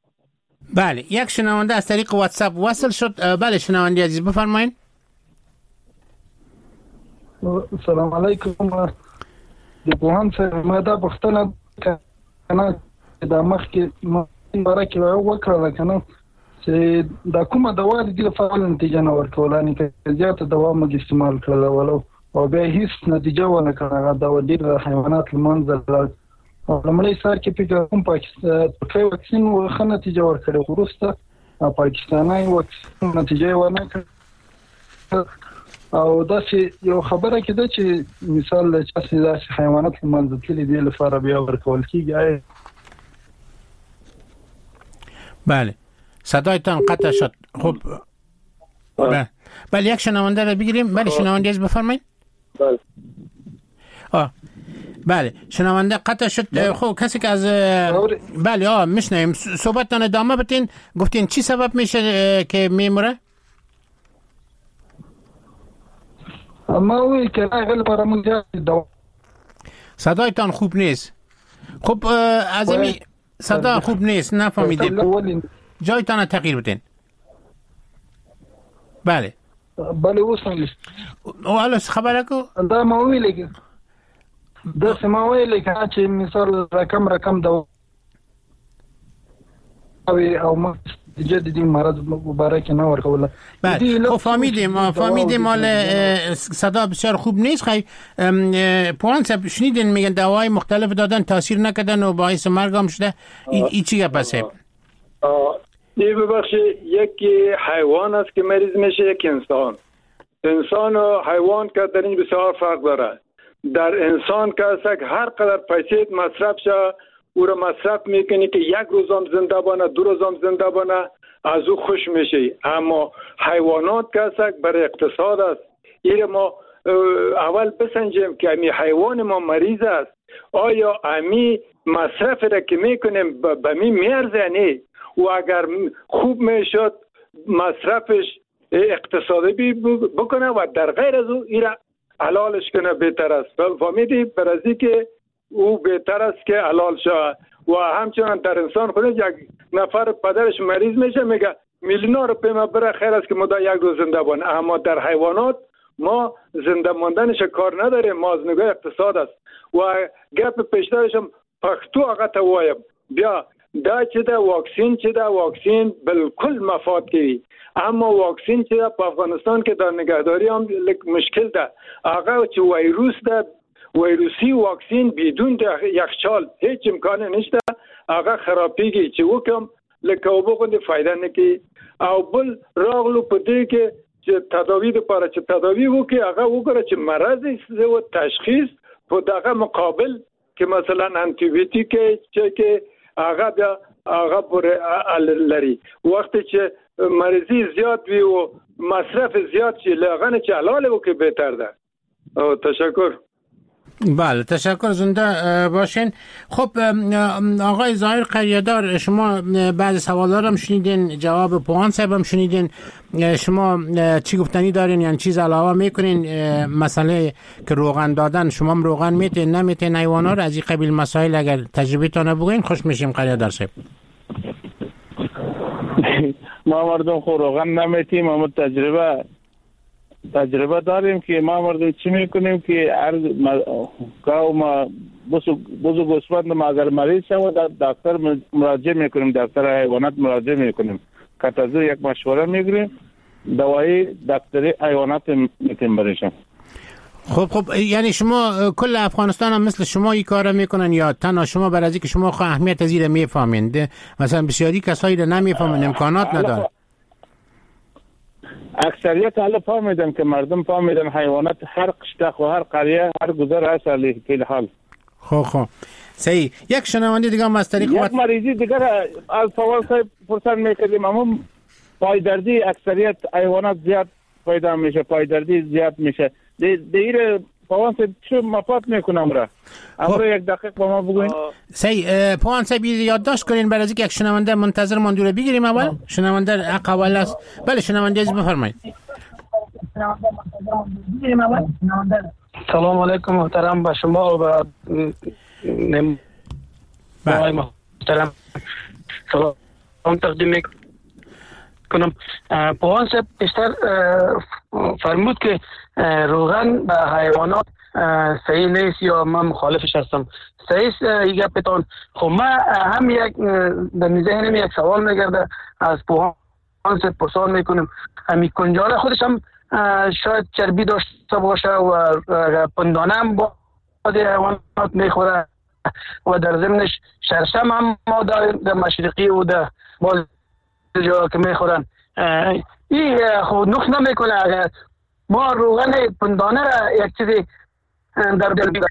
بله یک شنونده از طریق واتساپ وصل شد. بله شنونده عزیز بفرمایید. سلام علیکم. د پوهان سره ما دا پوښتنه کنه دا مخکې ما باره کې وکړه کنه چې دا کومه دوا د دې لپاره نتیجه نه ورکوله، نه کې زیاته دوا موږ استعمال کړل ولو او بیا هیڅ نتیجه ونه کړه. دا د ډېر حیوانات لمنځه او لمړی سر کې په کوم پاکستان ترکیه واکسین ورخه نتیجه ورکړه، وروسته پاکستاني واکسین نتیجه ونه کړه. او دا چې یو خبره کېده چې مثال د چا چې حیوانات لمنځه تللي دي لپاره بیا ورکول کیږي. بله صدایتان قطع شد. خب بله بله یک شنونده رو بگیریم. بله شنونده از بفرمایید. بله آه بله شنونده قطع شد. خب کسی که از بله آه میشنویم صحبتتان ادامه بدین. گفتین چی سبب میشه که میموره؟ ما وی که اول برامون دوا صدایتان خوب نیست. خب از این صدا خوب نیست نفهمیدیم. جایتان تغییر بدین. بله بله وصل او الان خبره کو دا ما ویل که دا سما ویل که چې مثال رقم رقم دوا او ما جدیدی مرض مبارک نه ورکوله. بله خب فهمیدیم فهمیدیم مال صدا بسیار خوب نیست. خیلی پوان صاحب شنیدین میگن دواهای مختلف دادن تاثیر نکردن و باعث مرگ هم شده. این چی گپه؟ این ببخشید یکی حیوان است که مریض میشه، یک انسان. انسان و حیوان که در این بسیار فرق داره. در انسان که هر قدر پیسه مصرف شه او را مصرف میکنی که یک روز هم زنده بانه، دو روز هم زنده بانه، از او خوش میشه. اما حیوانات که برای اقتصاد است. این ما اول بسنجیم که امی حیوان ما مریض است، آیا امی مصرف را که میکنیم به می میارزه نه؟ و اگر خوب میشد مصرفش اقتصادی بکنه و در غیر از او این را حلالش کنه بهتر است. فهمیدی؟ برازی که او بهتر است که حلال شود. و همچنان در انسان خود یک نفر پدرش مریض میشه میگه میلیون روپیه ما بره خیر است که ما یک روز زنده بانه. اما در حیوانات ما زنده ماندنش کار نداریم، ما از نگاه اقتصاد است. و گپ پیشترش هم پختو آقا تا وایم بیا دا چې دا واکسین چې دا واکسین بالکل مفاد کوي، اما واکسین چې په افغانستان کې د نگهداری هم لک مشکل ده. هغه چې وایروس ده، ویروسی واکسین بدون د یخچال هیڅ امکان نشته، هغه خرابېږي چې وکم لکه وبو غوډه فائدہ نه کوي. او بل راغلو په دې کې چې تداوی لپاره چې تداوی وکي هغه وګوره چې مرض یې او تشخیص په دغه مقابل کې مثلا انټي بیوټیک چې هغه بیا هغه پر لري. وخت چې مریضی زیاد وي او مصرف زیاد شي لغنه چې حلال وکي بهتر ده. او تشکر. بله تشکر، زنده باشین. خب آقای ظاهر قریه‌دار، شما بعضی سوالا رو هم شنیدین، جواب پوهان صاحب هم شنیدین. شما چی گفتنی دارین؟ یعنی چیز علاوه میکنین؟ مسئله که روغن دادن، شما هم روغن میتین نمیتین حیوانا رو؟ از این قبیل مسائل اگر تجربه تانه بگوین خوش میشیم. قریه‌دار صاحب ما مردم خو روغن نمیتیم، اما تجربه تجربه داریم که ما مردم چی میکنیم که هر گاو ما بزرگ بزرگ گوسفند ما اگر مریض شود در دکتر مراجعه میکنیم، دکتر حیوانات مراجعه میکنیم، که تازه یک مشوره میگیریم، دوایی دکتری حیوانات میتیم برشم. خب خب یعنی شما کل افغانستان هم مثل شما این کار میکنن یا تنها شما؟ برای از اینکه شما خو اهمیت از این میفهمین، مثلا بسیاری کسایی رو نمیفهمن، امکانات ندارن. اکثریت حالا فهمیدن که مردم فهمیدن حیوانات هر قشتق و هر قریه هر گذر هست علی کل حال. خب خب صحیح. یک شنونده دیگه هم از طریق یک مریضی دیگر از فوال صاحب پرسان میکردیم، اما پایدردی اکثریت حیوانات زیاد پیدا میشه، پایدردی زیاد میشه. دیگه پوان صاحب چه مفاد میکنم را امرو یک دقیق با ما بگوین. صحیح. پوان صاحب یادداشت کنین برای اینکه یک شنونده منتظر ماندوره بگیریم. اول شنونده حق اول است. بله شنونده عزیز بفرمایید. سلام علیکم محترم با شما و با محترم سلام تقدیم میکنم. کنم. پوان صاحب بیشتر فرمود که روغن به حیوانات صحیح نیست یا من مخالفش هستم. صحیح یک گپتون. خب من هم یک در ذهنم یک سوال میگرده از پوان صاحب پرسان میکنم. همین کنجاره خودش هم شاید چربی داشته باشه و پندانه هم با حیوانات میخوره و در ضمنش شرشم هم ما در مشرقی و در باز جا که میخورن. این خود نقص نمیکنه اگر ما روغن پندانه را یک چیزی در دل بیدن.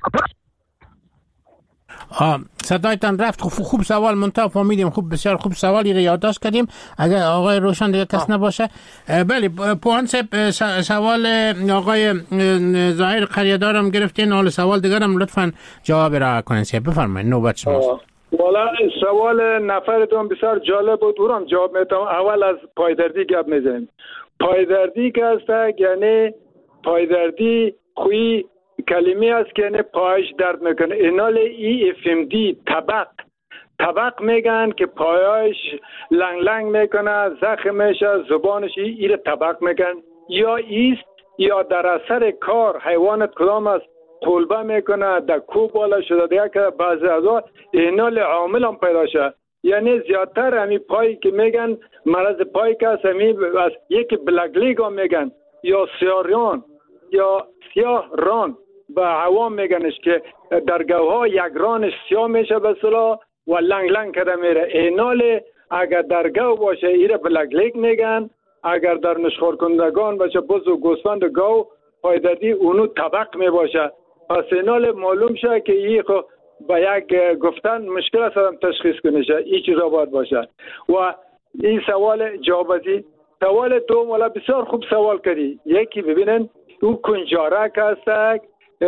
آه صدایتان رفت. خوب, خوب سوال منتها فهمیدیم. خوب بسیار خوب سوالی رو یادداشت کردیم. اگر آقای روشن دیگه کس نباشه. بله پوان صاحب سوال آقای ظاهر قریه‌دارم گرفتین. حال سوال دیگر هم لطفاً جواب را کنین. بفرمایید نوبت شماست. والا سوال نفرتون بسیار جالب بود. اونم جواب میدم. اول از پایدردی گپ میزنیم. پایدردی که هست یعنی پایدردی خوی کلمه است که یعنی پایش درد میکنه. اینال ای افمدی طبق طبق میگن که پایش لنگ لنگ میکنه، زخم میشه، زبانش ایره طبق میگن. یا ایست یا در اثر کار حیوانت کدام است قلبه میکنه، در کوب بالا شده دیگه که بعضی از ها اینال عامل هم پیدا شد. یعنی زیادتر همی پایی که میگن مرض پای که هست همی از یکی بلک لیگ هم میگن یا سیاریان یا سیاه ران به عوام میگنش که درگاه ها یک رانش سیاه میشه به صلاح و لنگ لنگ کرده میره. اینال اگر درگاه باشه ایره بلک لیگ میگن. اگر در نشخور کندگان باشه بز و گوسفند گاو پایدردی اونو طبق میباشه. پس اینال معلوم شه که این خو با یک گفتن مشکل است هم تشخیص کنه شه. این چیزا باید باشه. و این سوال جواب ازی. سوال دوم والا بسیار خوب سوال کردی. یکی ببینن او کنجاره که هست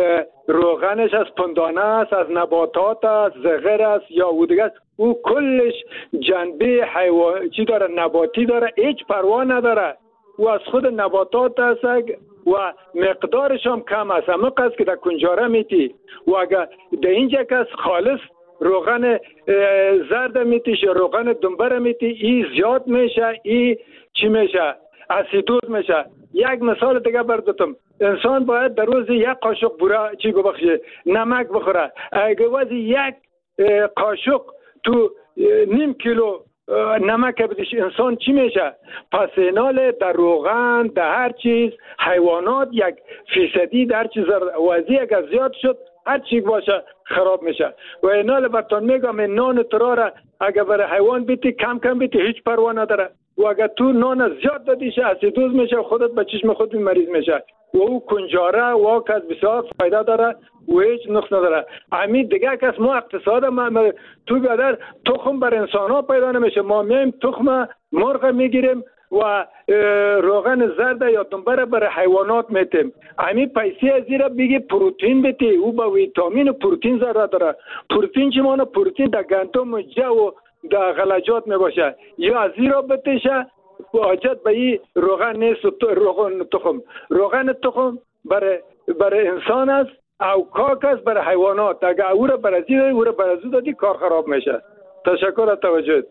روغنش از پندانه است، از نباتات است، زغر است یا او دیگه است. او کلش جنبه حیوان چی داره؟ نباتی داره. هیچ پروا نداره. او از خود نباتات است و مقدارش هم کم است. اما قصد که در کنجاره میتی و اگر در اینجا کس خالص روغن زرد میتیش یا روغن دنبر میتی ای زیاد میشه. ای چی میشه؟ اسیدوز میشه. یک مثال دیگه برداتم. انسان باید در روز یک قاشق بورا چی ببخشه نمک بخوره. اگه وزی یک قاشق تو نیم کیلو نمک بدیش انسان چی میشه؟ پس اینال در روغن در هر چیز حیوانات یک فیصدی در چیز وزی اگر زیاد شد هر چی باشه خراب میشه. و اینال براتون میگم این نان ترا اگر برای حیوان بیتی کم کم بیتی هیچ پروا نداره. و اگر تو نان زیاد دادیشه اسیدوز میشه خودت به چشم خود مریض میشه. و او کنجاره و کس بسیار فایده داره و هیچ نقص نداره. همین دیگه کس ما اقتصاد ما تو بیادر تخم بر انسان ها پیدا نمیشه. ما میم تخم مرغ میگیریم و روغن زرد یا دنبر بر حیوانات میتیم. همین پیسی از زیرا بگی پروتین بیتی او با ویتامین و پروتین ضرورت داره. پروتین چی مانه؟ پروتین در گندم و جو و در غلجات میباشه. یا از زیرا بتیشه حاجت به این روغن نیست. روغن تخم روغن تخم برای برای انسان است او کاک است برای حیوانات. اگر او را برای زیر او را برای زود دادی کار خراب میشه. تشکر از توجه.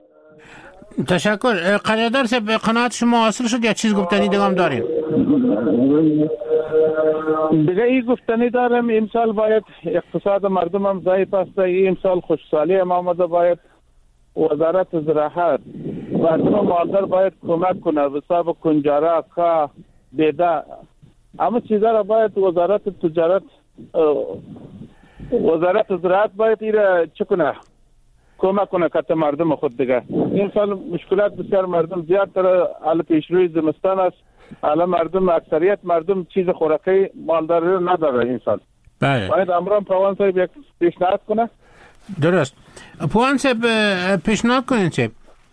تشکر. قریه‌دار صاحب قناعت شما حاصل شد یا چیز گفتنی دیگه هم داریم؟ دیگه این گفتنی دارم. امسال باید اقتصاد مردم هم ضعیف است. این امسال خوشسالی هم آمده. باید وزارت زراعت مردم مادر باید کمک کنه به حساب کنجاره که بیده. اما چیزا را باید وزارت تجارت وزارت زراعت باید ایره چه کنه؟ کمک کنه که مردم خود دیگه. این سال مشکلات بسیار مردم زیاد داره. حالا پیشروی زمستان است. حالا مردم اکثریت مردم چیز خوراکی مالداری نداره این سال. بله. باید امران پروان صاحب یک پیشنهاد کنه. درست. پوان صاحب پیشنهاد کنین صاحب.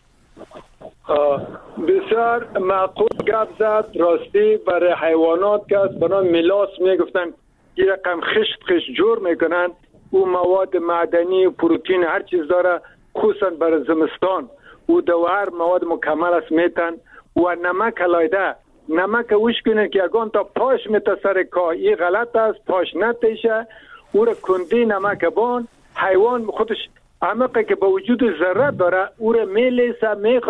بسیار معقول گپ زد. راستی برای حیوانات که از بنا میلاس میگفتن این رقم خشت خشت جور میکنن. او مواد معدنی و پروتین هر چیز داره خصوصا برای زمستان. او دوار مواد مکمل است میتن. و نمک علایده نمک وش کنن که اگان تا پاش میتا سر کا این غلط است. پاش نتیشه او را کندی نمک بان حیوان خودش عمقه که با وجود ذره داره او را میلیسه میخوره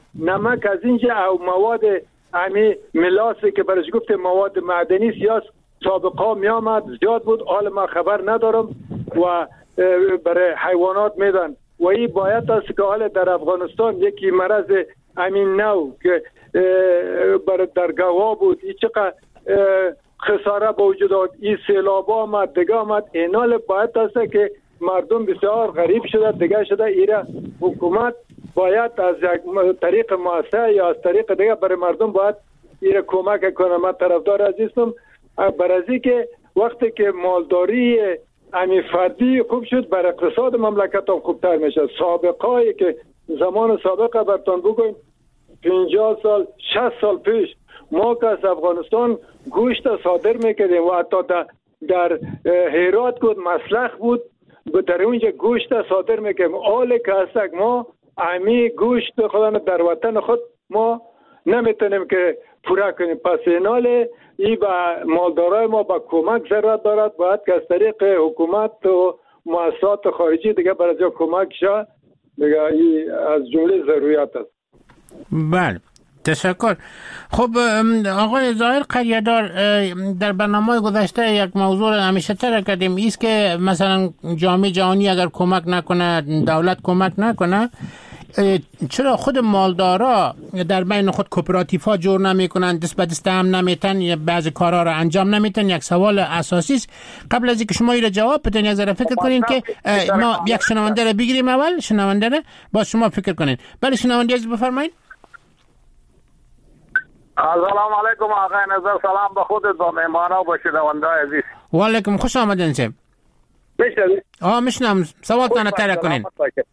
نمک از اینجا او مواد امی ملاسی که برش گفت مواد معدنی سیاس سابقا می آمد زیاد بود، حال ما خبر ندارم و برای حیوانات میدن و این باید است که حال در افغانستان یکی مرض امین نو که برای در گوا بود این چقدر خساره با وجود داد، این سیلاب آمد دیگه آمد، اینال باید است که مردم بسیار غریب شده دیگه شده. ایره حکومت باید از یک طریق مؤثر یا از طریق دیگه برای مردم باید ایره کمک کنه. من طرفدار عزیزم برای که وقتی که مالداری امی فردی خوب شد بر اقتصاد مملکت هم خوبتر میشه. سابقایی که زمان سابقه برتون بگویم پنجاه سال شصت سال پیش ما که از افغانستان گوشت صادر میکردیم و حتی در, در هرات بود مسلخ بود در اونجا گوشت صادر میکردیم. آلی که هستک ما امی گوشت خودن در وطن خود ما نمیتونیم که پورا کنیم. پس اینال ای با مالدارای ما با کمک ضرورت دارد، باید که از طریق حکومت و مؤسسات خارجی دیگه برای جا کمک شد دیگه. ای از جمله ضروریات است. بله تشکر. خب آقای ظاهر قریه‌دار، در برنامه گذشته یک موضوع همیشه تر کردیم ایست که مثلا جامعه جهانی اگر کمک نکنه، دولت کمک نکنه، چرا خود مالدارا در بین خود کوپراتیف ها جور نمی کنن، دست به دست هم نمیتن، یا بعضی کارها را انجام نمیتن؟ یک سوال اساسی است. قبل از اینکه شما این جواب بدین یک ذره فکر کنین که ما یک شنونده را بگیریم. اول شنونده را با شما فکر کنین. بله شنونده عزیز بفرمایید. السلام علیکم آقای نظر، سلام به خودت با مهمانا و با شنونده عزیز. و علیکم، خوش آمدین سیم. میشنوی؟ آه میشنم، سوالتان تر کنین.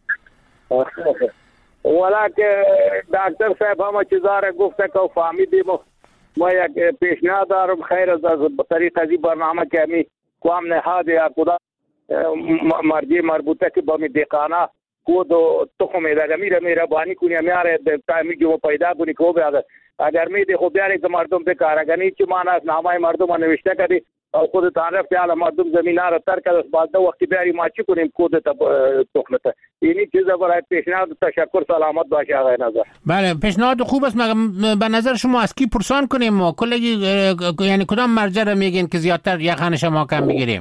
ولی که دکتر صاحب همه چیزا را گفته که فهمیدیم. ما یک پیشنهاد دارم، خیر از طریق از این برنامه که همی قوام نهاد یا کدام مرجع مربوطه که با می دیقانه کود و تخم میده میره میره بانی کنی میاره تایمی جو پیدا کنی که اگر اگر میده خب بیاره که مردم بکار اگر نیچی معنی از نامای مردم نوشته کردی او خود تعرف حالا مردم زمین را ترک از بعد وقتی بیاری ما چی کنیم کود تا تخمته. اینی چیزا برای پیشنهاد تشکر، سلامت باشه آقای نظر. بله پیشنهاد خوب است. به نظر شما از کی پرسان کنیم ما کلی یعنی کدام مرجع را میگین که زیادتر یقین شما کم میگیریم؟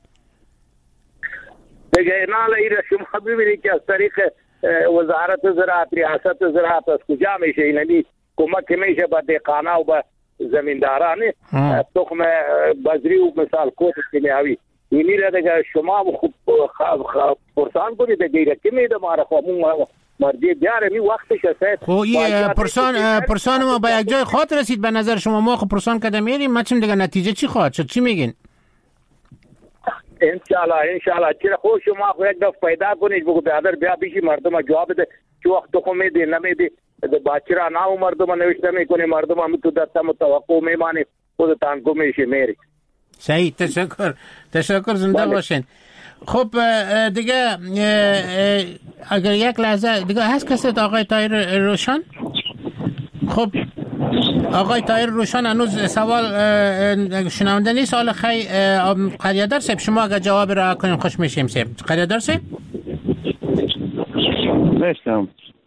دیگه ناله ای را شما ببینید که از طریق وزارت زراعت، ریاست زراعت از کجا میشه اینی کمک میشه با دیقانه و با زمیندارانه تخم بذری و مثال کوت کیمیاوی. اینی را دیگه شما خوب پرسان کنید دیگه که میده ما را خب مرجع بیاره می وقتش است. خب این پرسان پرسان ما به یک جای خاطر رسید به نظر شما؟ ما خب پرسان کردم میریم ما چیم دیگه نتیجه چی خواهد شد؟ چی میگین؟ انشالله انشالله چرا خود شما خود یک دفعه پیدا کنید بگو بیادر بیا بیشی مردم جواب ده چه وقت تخم میده نمیده باچرا ناو مردم نوشته میکنه مردم هم تو دستم توقع میمانه خود تانکو میشه میری. صحیح تشکر تشکر زنده باشین. خب دیگه اگر یک لحظه دیگه هست کسی آقای طاهر روشن؟ خب آقای طاهر روشن هنوز سوال شنونده نیست. حالا خی قریه‌دار صاحب شما اگر جواب را کنیم خوش میشیم. صاحب قریه‌دار صاحب نشتم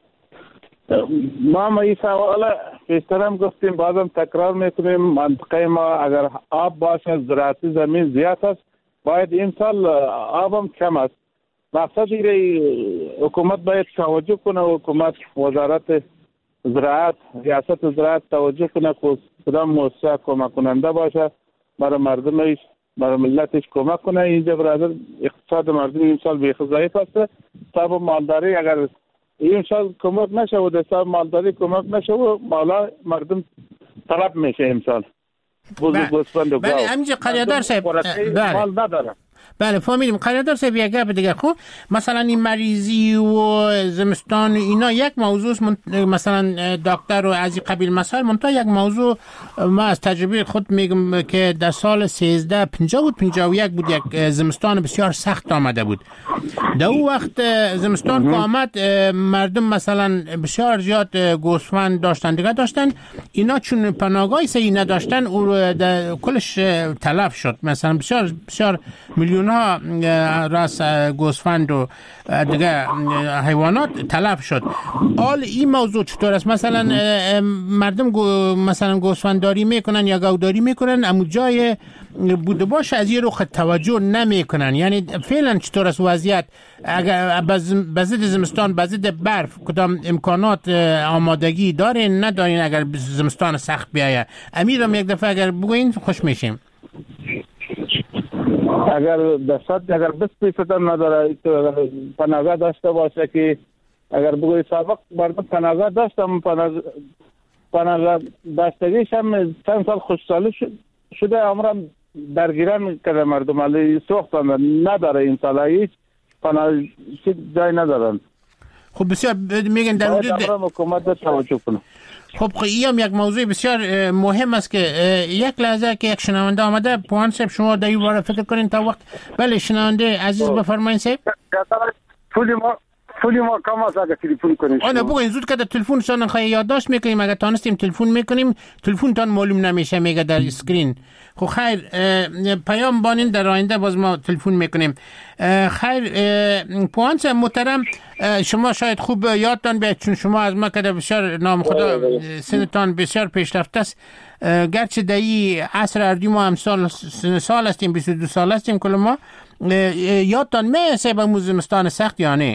ما ما این سوال پیشترم گفتیم بازم تکرار میکنیم. منطقه ما اگر آب باشه زراعتی زمین زیاد است باید این سال آبم کم است. مقصد اینه حکومت باید توجه کنه، حکومت وزارت زراعت ریاست زراعت توجه کنه که کدام مؤسسه کمک کننده باشه برای مردمش برای ملتش کمک کنه. اینجا برادر اقتصاد مردم این سال بیخ ضعیف است. حساب مالداری اگر این سال کمک نشه و حساب مالداری کمک نشه و مالا مردم طلب میشه این سال. بله همینجا قریه‌دار صاحب مال نداره. بله فهمیدیم. قریه‌دار صاحب یک گپ دیگه خب مثلا این مریضی و زمستان اینا یک موضوع مثلا دکتر و از این قبیل مسائل منتها یک موضوع ما از تجربه خود میگم که در سال سیزده پنجاه بود پنجاه و یک بود یک زمستان بسیار سخت آمده بود. در اون وقت زمستان که آمد مردم مثلا بسیار زیاد گوسفند داشتن دیگه داشتن اینا چون پناهگاهی صحیح نداشتن او کلش تلف شد. مثلا بسیار بسیار میلیون ها راس گوسفند و دیگه حیوانات تلف شد. حال این موضوع چطور است؟ مثلا مردم گو مثلا گوسفندداری میکنن یا گاوداری میکنن، اما جای بوده باشه از این رخ توجه نمیکنن. یعنی فعلا چطور است وضعیت؟ اگر بزد زمستان بزد برف کدام امکانات آمادگی دارین ندارین اگر زمستان سخت بیایه؟ امیرم یک دفعه اگر بگوین خوش میشیم. اگر دستات اگر بیست فیصد نداره اگر پناهگاه داشته باشه که اگر بگوی سابق مردم پناهگاه داشتم پناهگاه داشتگیش هم چند سال خوشحالی شده عمرم درگیرن کرده مردم علی سوختن نداره این سال هیچ پناه جای ندارن. خب بسیار میگن در حدود حکومت توجه کنه. خب این هم یک موضوع بسیار مهم است که یک لحظه که یک شنونده آمده پوان صاحب شما در این باره فکر کنین تا وقت. بله شنونده عزیز بفرمایید صاحب. پولی ما پولی ما کم است اگر تلفن کنیم. آنه بگوین زود که تلفن شان خواهی یادداشت میکنیم اگر تانستیم تلفن میکنیم تلفن تان معلوم نمیشه میگه در اسکرین. خب خیر پیام بانین در آینده باز ما تلفن میکنیم. خیر پوان صاحب محترم شما شاید خوب یادتان بیاد چون شما از ما که بسیار نام خدا سنتان بسیار پیشرفته است، گرچه در این عصر اردی ما هم سال سال هستیم بیست و دو سال هستیم کل ما. یادتان میسه به زمستان سخت یا نه؟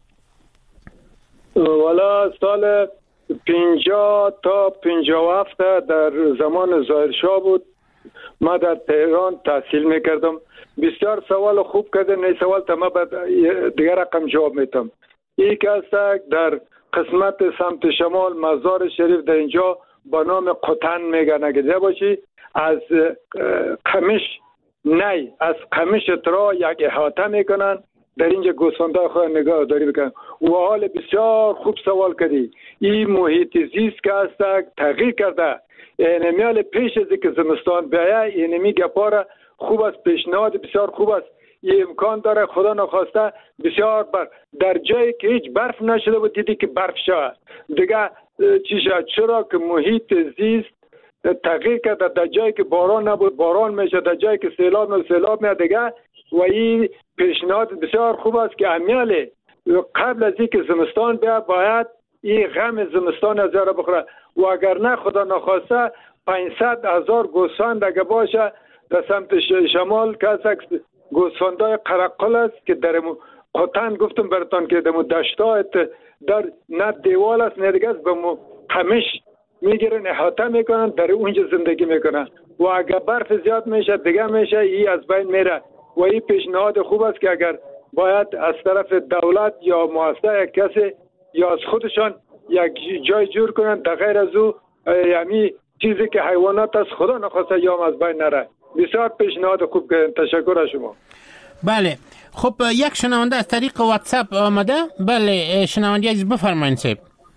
والا سال پنجاه تا پنجاه و هفت در زمان ظاهرشاه بود، ما در تهران تحصیل میکردم. بسیار سوال خوب کرده، نه سوال تا ما دیگر رقم جواب میتم. یک است در قسمت سمت شمال مزار شریف در اینجا با نام قطن میگن، اگه دیده باشی از قمش نه از قمش ترا یک احاطه میکنن، در اینجا گوسفندای خود نگاه داری بکنن. و حال بسیار خوب سوال کردی. این محیط زیست که است تغییر کرده، یعنی میال پیش از که زمستان بیایه یعنی میگه پاره خوب است، پیشنهاد بسیار خوب است. این امکان داره خدا نخواسته بسیار بر در جایی که هیچ برف نشده بود دیدی که برف شد دیگه چی شد؟ چرا که محیط زیست تغییر کرده، در جایی که باران نبود باران میشه، در جایی که سیلاب نبود سیلاب میاد دیگه. و این پیشنهاد بسیار خوب است که امیاله قبل از اینکه زمستان بیا باید این غم زمستان از یاره بخوره. و اگر نه خدا نخواسته پانصد هزار گوسفند اگه باشه در سمت شمال که گوسفندای قرقل است که در قطن گفتم براتان که در دشتات در نه دیوال است نه دیگه است به قمش میگیرن احاطه میکنن در اونجا زندگی میکنن. و اگر برف زیاد میشه دیگه میشه این از بین میره. و این پیشنهاد خوب است که اگر باید از طرف دولت یا مؤسسه یک کسی یا از خودشان یک جای جور کنن در غیر از او یعنی چیزی که حیوانات از خدا نخواسته یا از بین نره. بسیار پیشنهاد خوب کردن، تشکر از شما. بله خب یک شنونده از طریق واتساپ آمده. بله شنونده عزیز بفرمایید صاحب.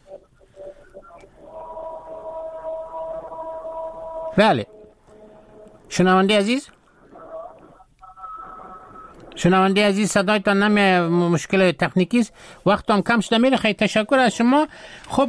بله شنونده عزیز شنونده عزیز صدایتان نمیه، مشکل تکنیکی است، وقتم کم شده میره. خیلی تشکر از شما. خب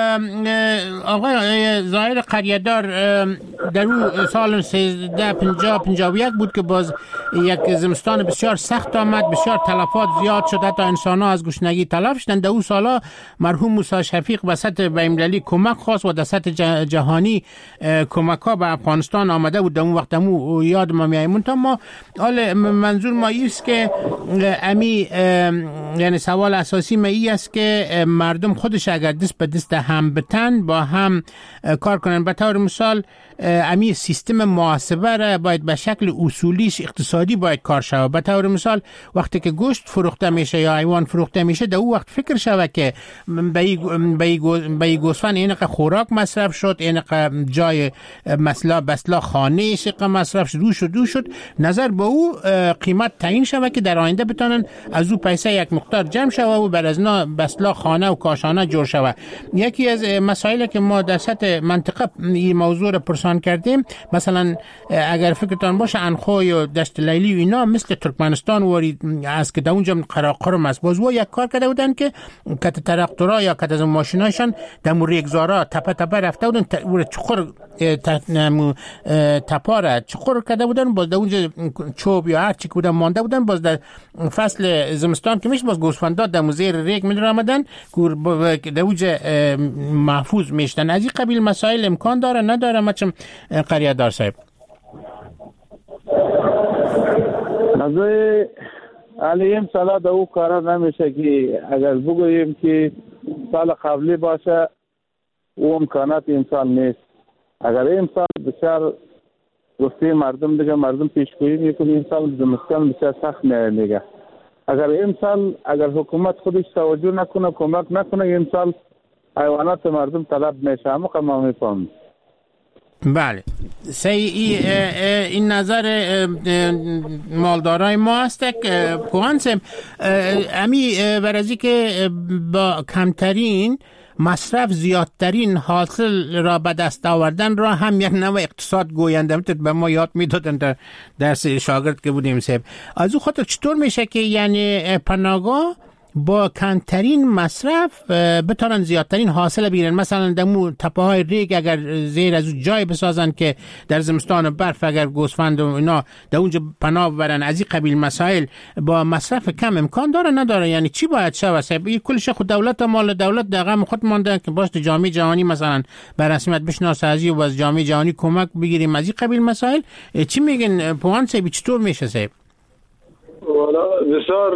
آقای ظاهر قریه‌دار در اون سال سیزده پنجاه پنجاه و یک بود که باز یک زمستان بسیار سخت آمد، بسیار تلفات زیاد شد، حتی انسان ها از گشنگی تلف شدند. در اون سالا مرحوم موسی شفیق به سطح بین‌المللی کمک خواست و در سطح جهانی کمک ها به افغانستان آمده بود. در اون وقت مو یاد ما میایه منتها ما حال منظور ما است که امی یعنی سوال اساسی ما ای است که مردم خودش اگر دست به دست هم بتن با هم کار کنن. به طور مثال امی سیستم محاسبه را باید به شکل اصولیش اقتصادی باید کار شود. به طور مثال وقتی که گوشت فروخته میشه یا حیوان فروخته میشه در اون وقت فکر شود که به ای گوسفند اینقدر خوراک مصرف شد، اینقدر جای مثلا بسلا خانه شق مصرف شد، دو شد دو شد نظر به او قیمت تعیین شود که در آینده بتونن از او پیسه یک مقدار جمع شود و بر از نا بسلا خانه و کاشانه جور شود. یکی از مسائلی که ما در سطح منطقه این موضوع را پرسان کردیم، مثلا اگر فکرتان باشه انخوی و دشت لیلی و اینا مثل ترکمنستان وارد از که در اونجا قراقرم است، باز و یک کار کرده بودن که کت تراکتورها یا کت از ماشینایشان در مورد ریگزارا تپه تپه رفته بودن و چخور تپاره چقدر کرده بودن، باز در اونجا چوب یا هر چی که بودن مانده بودن، باز در فصل زمستان که میشه باز گوسفندا در زیر ریگ می آمدن در اونجا محفوظ میشتن. از این قبیل مسائل امکان داره نداره؟ مچم قریه دار صاحب نظر علیم سالا در او کارا نمیشه که اگر بگوییم که سال قبلی باشه او امکانات امسال نیست. اگر امسال بسیار گفته مردم دیگه مردم پیشگویی میکنه امسال زمستان بسیار سخت میاد دیگه. اگر امسال اگر حکومت خودش توجه نکنه کمک نکنه امسال حیوانات مردم طلب میشه. اما که ما میفهمیم. بله سی این نظر مالدارای ما است که پوانسم امی برازی که با کمترین مصرف زیادترین حاصل را به دست آوردن را هم یک نوع اقتصاد گوینده میتونید به ما یاد میدادن در درس شاگرد که بودیم صاحب. از او خاطر چطور میشه که یعنی پناهگاه با کمترین مصرف بتونن زیادترین حاصل بگیرن؟ مثلا دمو تپه های ریگ اگر زیر از جای بسازن که در زمستان برف اگر گوسفند و اینا در اونجا پناه ببرن، از این قبیل مسائل با مصرف کم امکان داره نداره؟ یعنی چی باید شود صاحب؟ این کلش خود دولت مال دولت دقیقا خود مانده که باشه جامعه جهانی مثلا به رسمیت بشناسه از این و از جامعه جهانی کمک بگیریم از این قبیل مسائل. چی میگن پوان صاحب چطور میشه صاحب؟ والا بسیار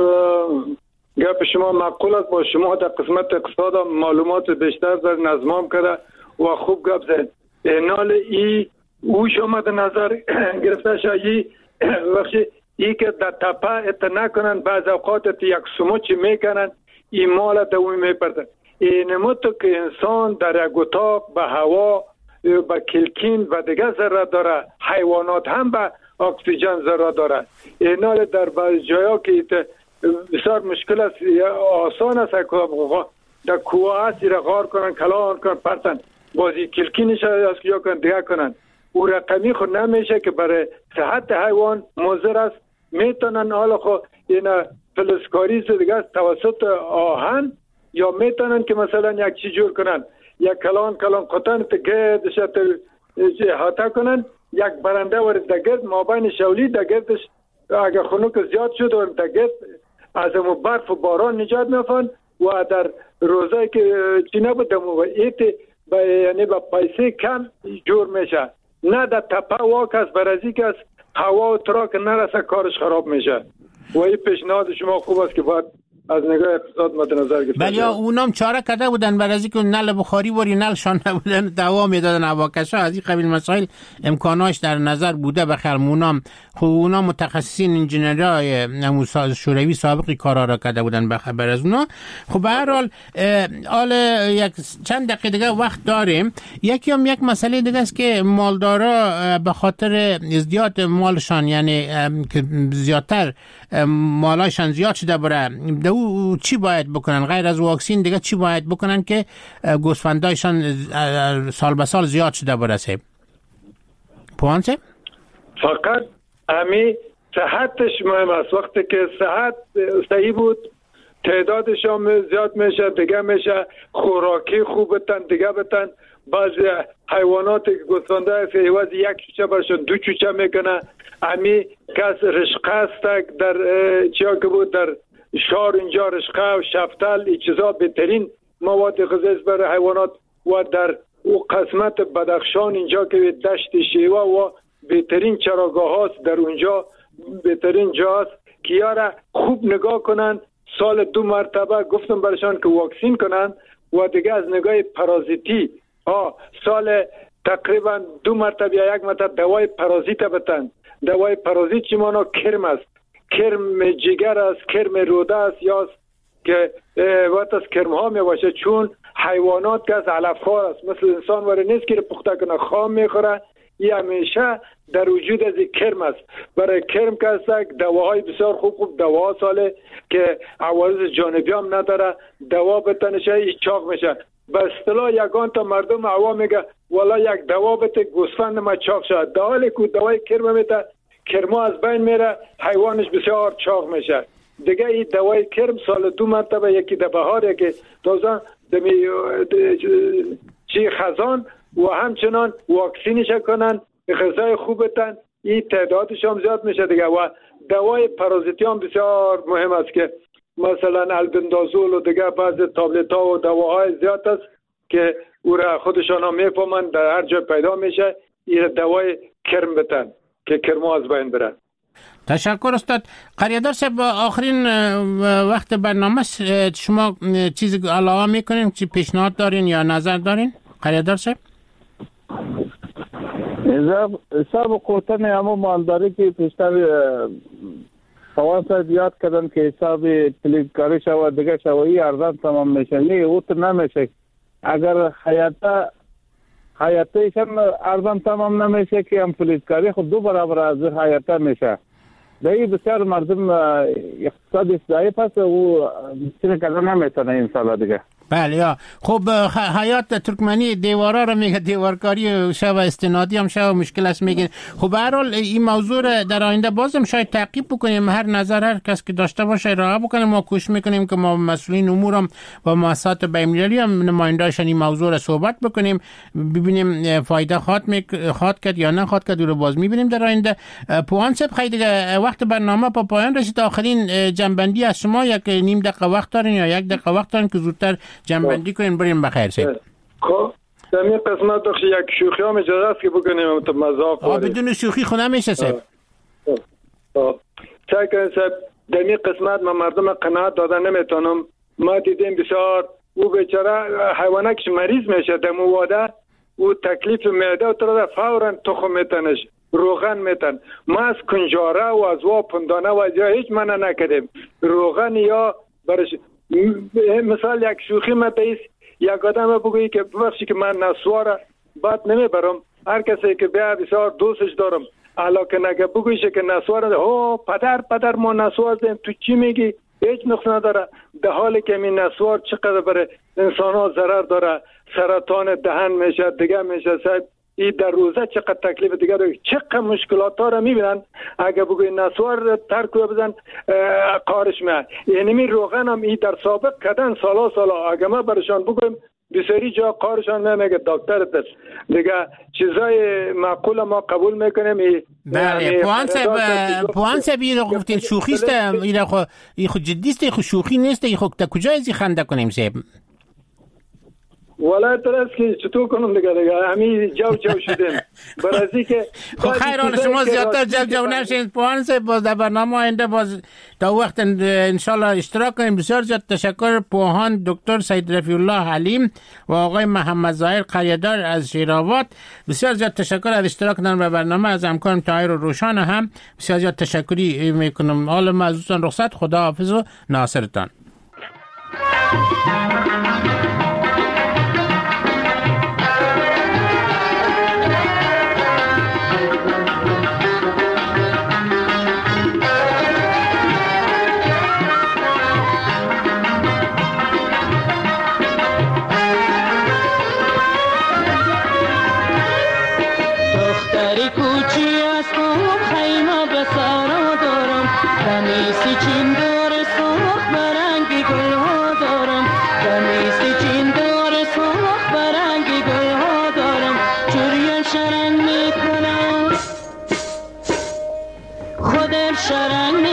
گپ شما معقول است. با شما در قسمت اقتصاد معلومات بیشتر در نظمام کرده و خوب گپ زد. نال ای او شما در نظر گرفته شایی وقتی ای که در تپه ات نکنن بعض اوقات ات یک سموچ میکنن ای مال دوی میپردن. این متو که انسان در یک اتاق به هوا به کلکین و دیگه ذره داره، حیوانات هم به اکسیژن ذره داره. اینال در بعض جایا که بسیار مشکل است، آسان است که در کوه هستی را غار کنن کلان کنن پرتن بازی کلکینش از کجا کنن دیگه کنن. او رقمی خود نمیشه که برای صحت حیوان مضر است. میتونن حالا خود این فلسکاری دیگه توسط آهن یا میتونن که مثلا یک چی جور کنن یک کلان کلان قطن تگردش حاطه کنن یک برنده ورد دگرد مابین شولی دگردش اگر خنوک زیاد شد ورد دگرد از امو برف و باران نجات میفن و در روزایی که چی نبود امو ایت یعنی با پیسه کم جور میشه. نه در تپه واک است برازی که از هوا و تراک نرسه کارش خراب میشه. و این پیشنهاد شما خوب است که باید از نگاه اقتصاد مد نظر گرفته. بله اونام چاره کرده بودن برازی که نل بخاری وری نلشان نبودن دوا میدادن هواکشا. از این قبیل مسائل امکاناش در نظر بوده. بخیر اونام خب اونا متخصصین انجینرای نموساز شوروی سابقی کارا را کرده بودن به خبر از اونا. خب به هر حال حال یک چند دقیقه دیگه وقت داریم. یکی هم یک مسئله دیگه است که مالدارا به خاطر ازدیاد مالشان یعنی که زیادتر مالاشان زیاد شده بره دو چی باید بکنن غیر از واکسین دیگه چی باید بکنن که گوسفندایشان سال به سال زیاد شده بره صاحب؟ پوانسه؟ فقط امی صحتش مهم است. وقتی که صحت صحیح بود تعدادش هم زیاد میشه دیگه میشه خوراکی خوب بتن دیگه بتن. بعضی حیوانات گوسفنده فیواز یک چوچه برشون دو چوچه میکنه. امی کس رشقه است در چیا که بود در شار اینجا رشقه و شفتل این چیزا بهترین مواد غذایی برای حیوانات و در او قسمت بدخشان اینجا که دشت شیوه و بهترین چراگاه هاست در اونجا بهترین جاست که یاره خوب نگاه کنن. سال دو مرتبه گفتم برشان که واکسین کنن و دیگه از نگاه پارازیتی ها سال تقریبا دو مرتبه یا یک مرتبه دوای پارازیت بتن. دوای پارازیت چی مانا کرم است، کرم جگر است، کرم روده است یا که وقت از کرم ها می باشه چون حیوانات که از علف خوار است مثل انسان وره نیست که پخته کنه خام میخوره. این همیشه در وجود از کرم است. برای کرم که است دواهای بسیار خوب خوب دوا ساله که عوارض جانبی هم نداره دوا بتنشه ای چاق میشه. به اصطلاح یگان تا مردم عوام میگه والا یک دوا بته گوسفند ما چاق شد در حالی که دوای کرم میته کرما از بین میره حیوانش بسیار چاق میشه. دیگه این دوای کرم سال دو مرتبه یکی در بهار یکی تازه دمی چی خزان و همچنان واکسینش کنن، غذای خوب بتن، این تعدادش هم زیاد میشه دیگه. و دوای پارازیتی هم بسیار مهم است که مثلا البندازول و دیگه بعض تابلت ها و دواهای زیاد است که او را خودشان هم میفهمن، در هر جای پیدا میشه. این دوای کرم بتن که کرما از بین بره. تشکر استاد. قریادار صاحب، آخرین وقت برنامه شما چیزی علاوه میکنین، چی پیشنهاد دارین یا نظر دارین قریادار صاحب؟ حساب قوتن همون مالداری که پیشتر خواست یاد کردن که حساب پلیدکاری شو دیگه شوی ارزان تمام میشه. نه او تو نمیشه. اگر حیاتا حیاتیشن ارزان تمام نمیشه که هم پلیدکاری خود دو برابر از حیاتا میشه. دایی بسیار مردم اقتصادی ضعیف است و چیزی کردن نمیتونه این سالا دیگه. بله. یا خب حیات ترکمنی دیوارا رو میگه دیوارکاری شو استنادی هم شو مشکل است میگه. خب به هر حال این موضوع رو در آینده بازم شاید تعقیب بکنیم، هر نظر هر کس که داشته باشه ارائه بکنیم. ما کوشش میکنیم که ما مسئولین امور هم و مؤسسات بین‌المللی هم نماینده‌شان این موضوع رو صحبت بکنیم، ببینیم فایده خواد میخواد کرد یا نه خواد کرد، رو باز میبینیم در آینده. پوان صاحب خیلی دیگه وقت برنامه په پایان رسید. آخرین جنبندی از شما، یک نیم دقیقه وقت دارین یا یک دقیقه وقت دارین که زودتر جنبندی کنیم بریم بخیر صاحب. خب در این قسمت داشت یک شوخی هم اجازه است که بکنیم تو مذاق. آه بدون شوخی خود نمیشه صاحب. خب چای کنید صاحب، در این قسمت من مردم قناعت دادن نمیتونم. ما دیدیم بسیار او بیچاره حیوانکش مریض میشه در مواده، او تکلیف معده و تر فورا تخم میتنش، روغن میتن. ما از کنجاره و از وا پندانه و جا هیچ منع نکردیم. روغن یا برش مثال یک شوخی متیس یک آدم بگویی که ببخشی که من نسوار بعد نمیبرم، هر کسی که بیا بسیار دوستش دارم علاقه نگه بگویش که نسوار هو پدر پدر ما نسوار دیم، تو چی میگی؟ هیچ نقص نداره. در حالی که این نسوار چقدر برای انسان ها ضرر داره، سرطان دهن میشه دیگه میشه صاحب. این در روزه چقدر تکلیف دیگه داره، چقدر مشکلات ها را میبینن. اگه بگوی نسوار ترک بزن قارش میاد. یعنی می روغن هم این در سابق کردن سالا سالا. اگه ما برشان بگویم بسیاری جا قارشان میگه دکتر دست دیگه چیزای معقول ما قبول میکنیم. بله پوان صاحب، پوان صاحب این رو گفتین شوخی است، این خو این خو جدی است، خو شوخی نیست. این خو تا کجا ازی خنده کنیم صاحب؟ ولی ترس که چطور کنم دیگه دیگه همین جو جو شدیم برازی که خب خیر حال شما زیادتر جو جو نشین. پوان صاحب باز در برنامه آینده باز تا وقت انشالله اشتراک کنیم. بسیار زیاد تشکر پوهان دکتر سید رفیع الله حلیم و آقای محمد ظاهر قریادار از شیراوات. بسیار زیاد تشکر از اشتراک در برنامه. از همکارم طاهر و روشان هم بسیار زیاد تشکری میکنم. حال معزوزتان رخصت، خدا حافظ و ناصرتان. شرنگ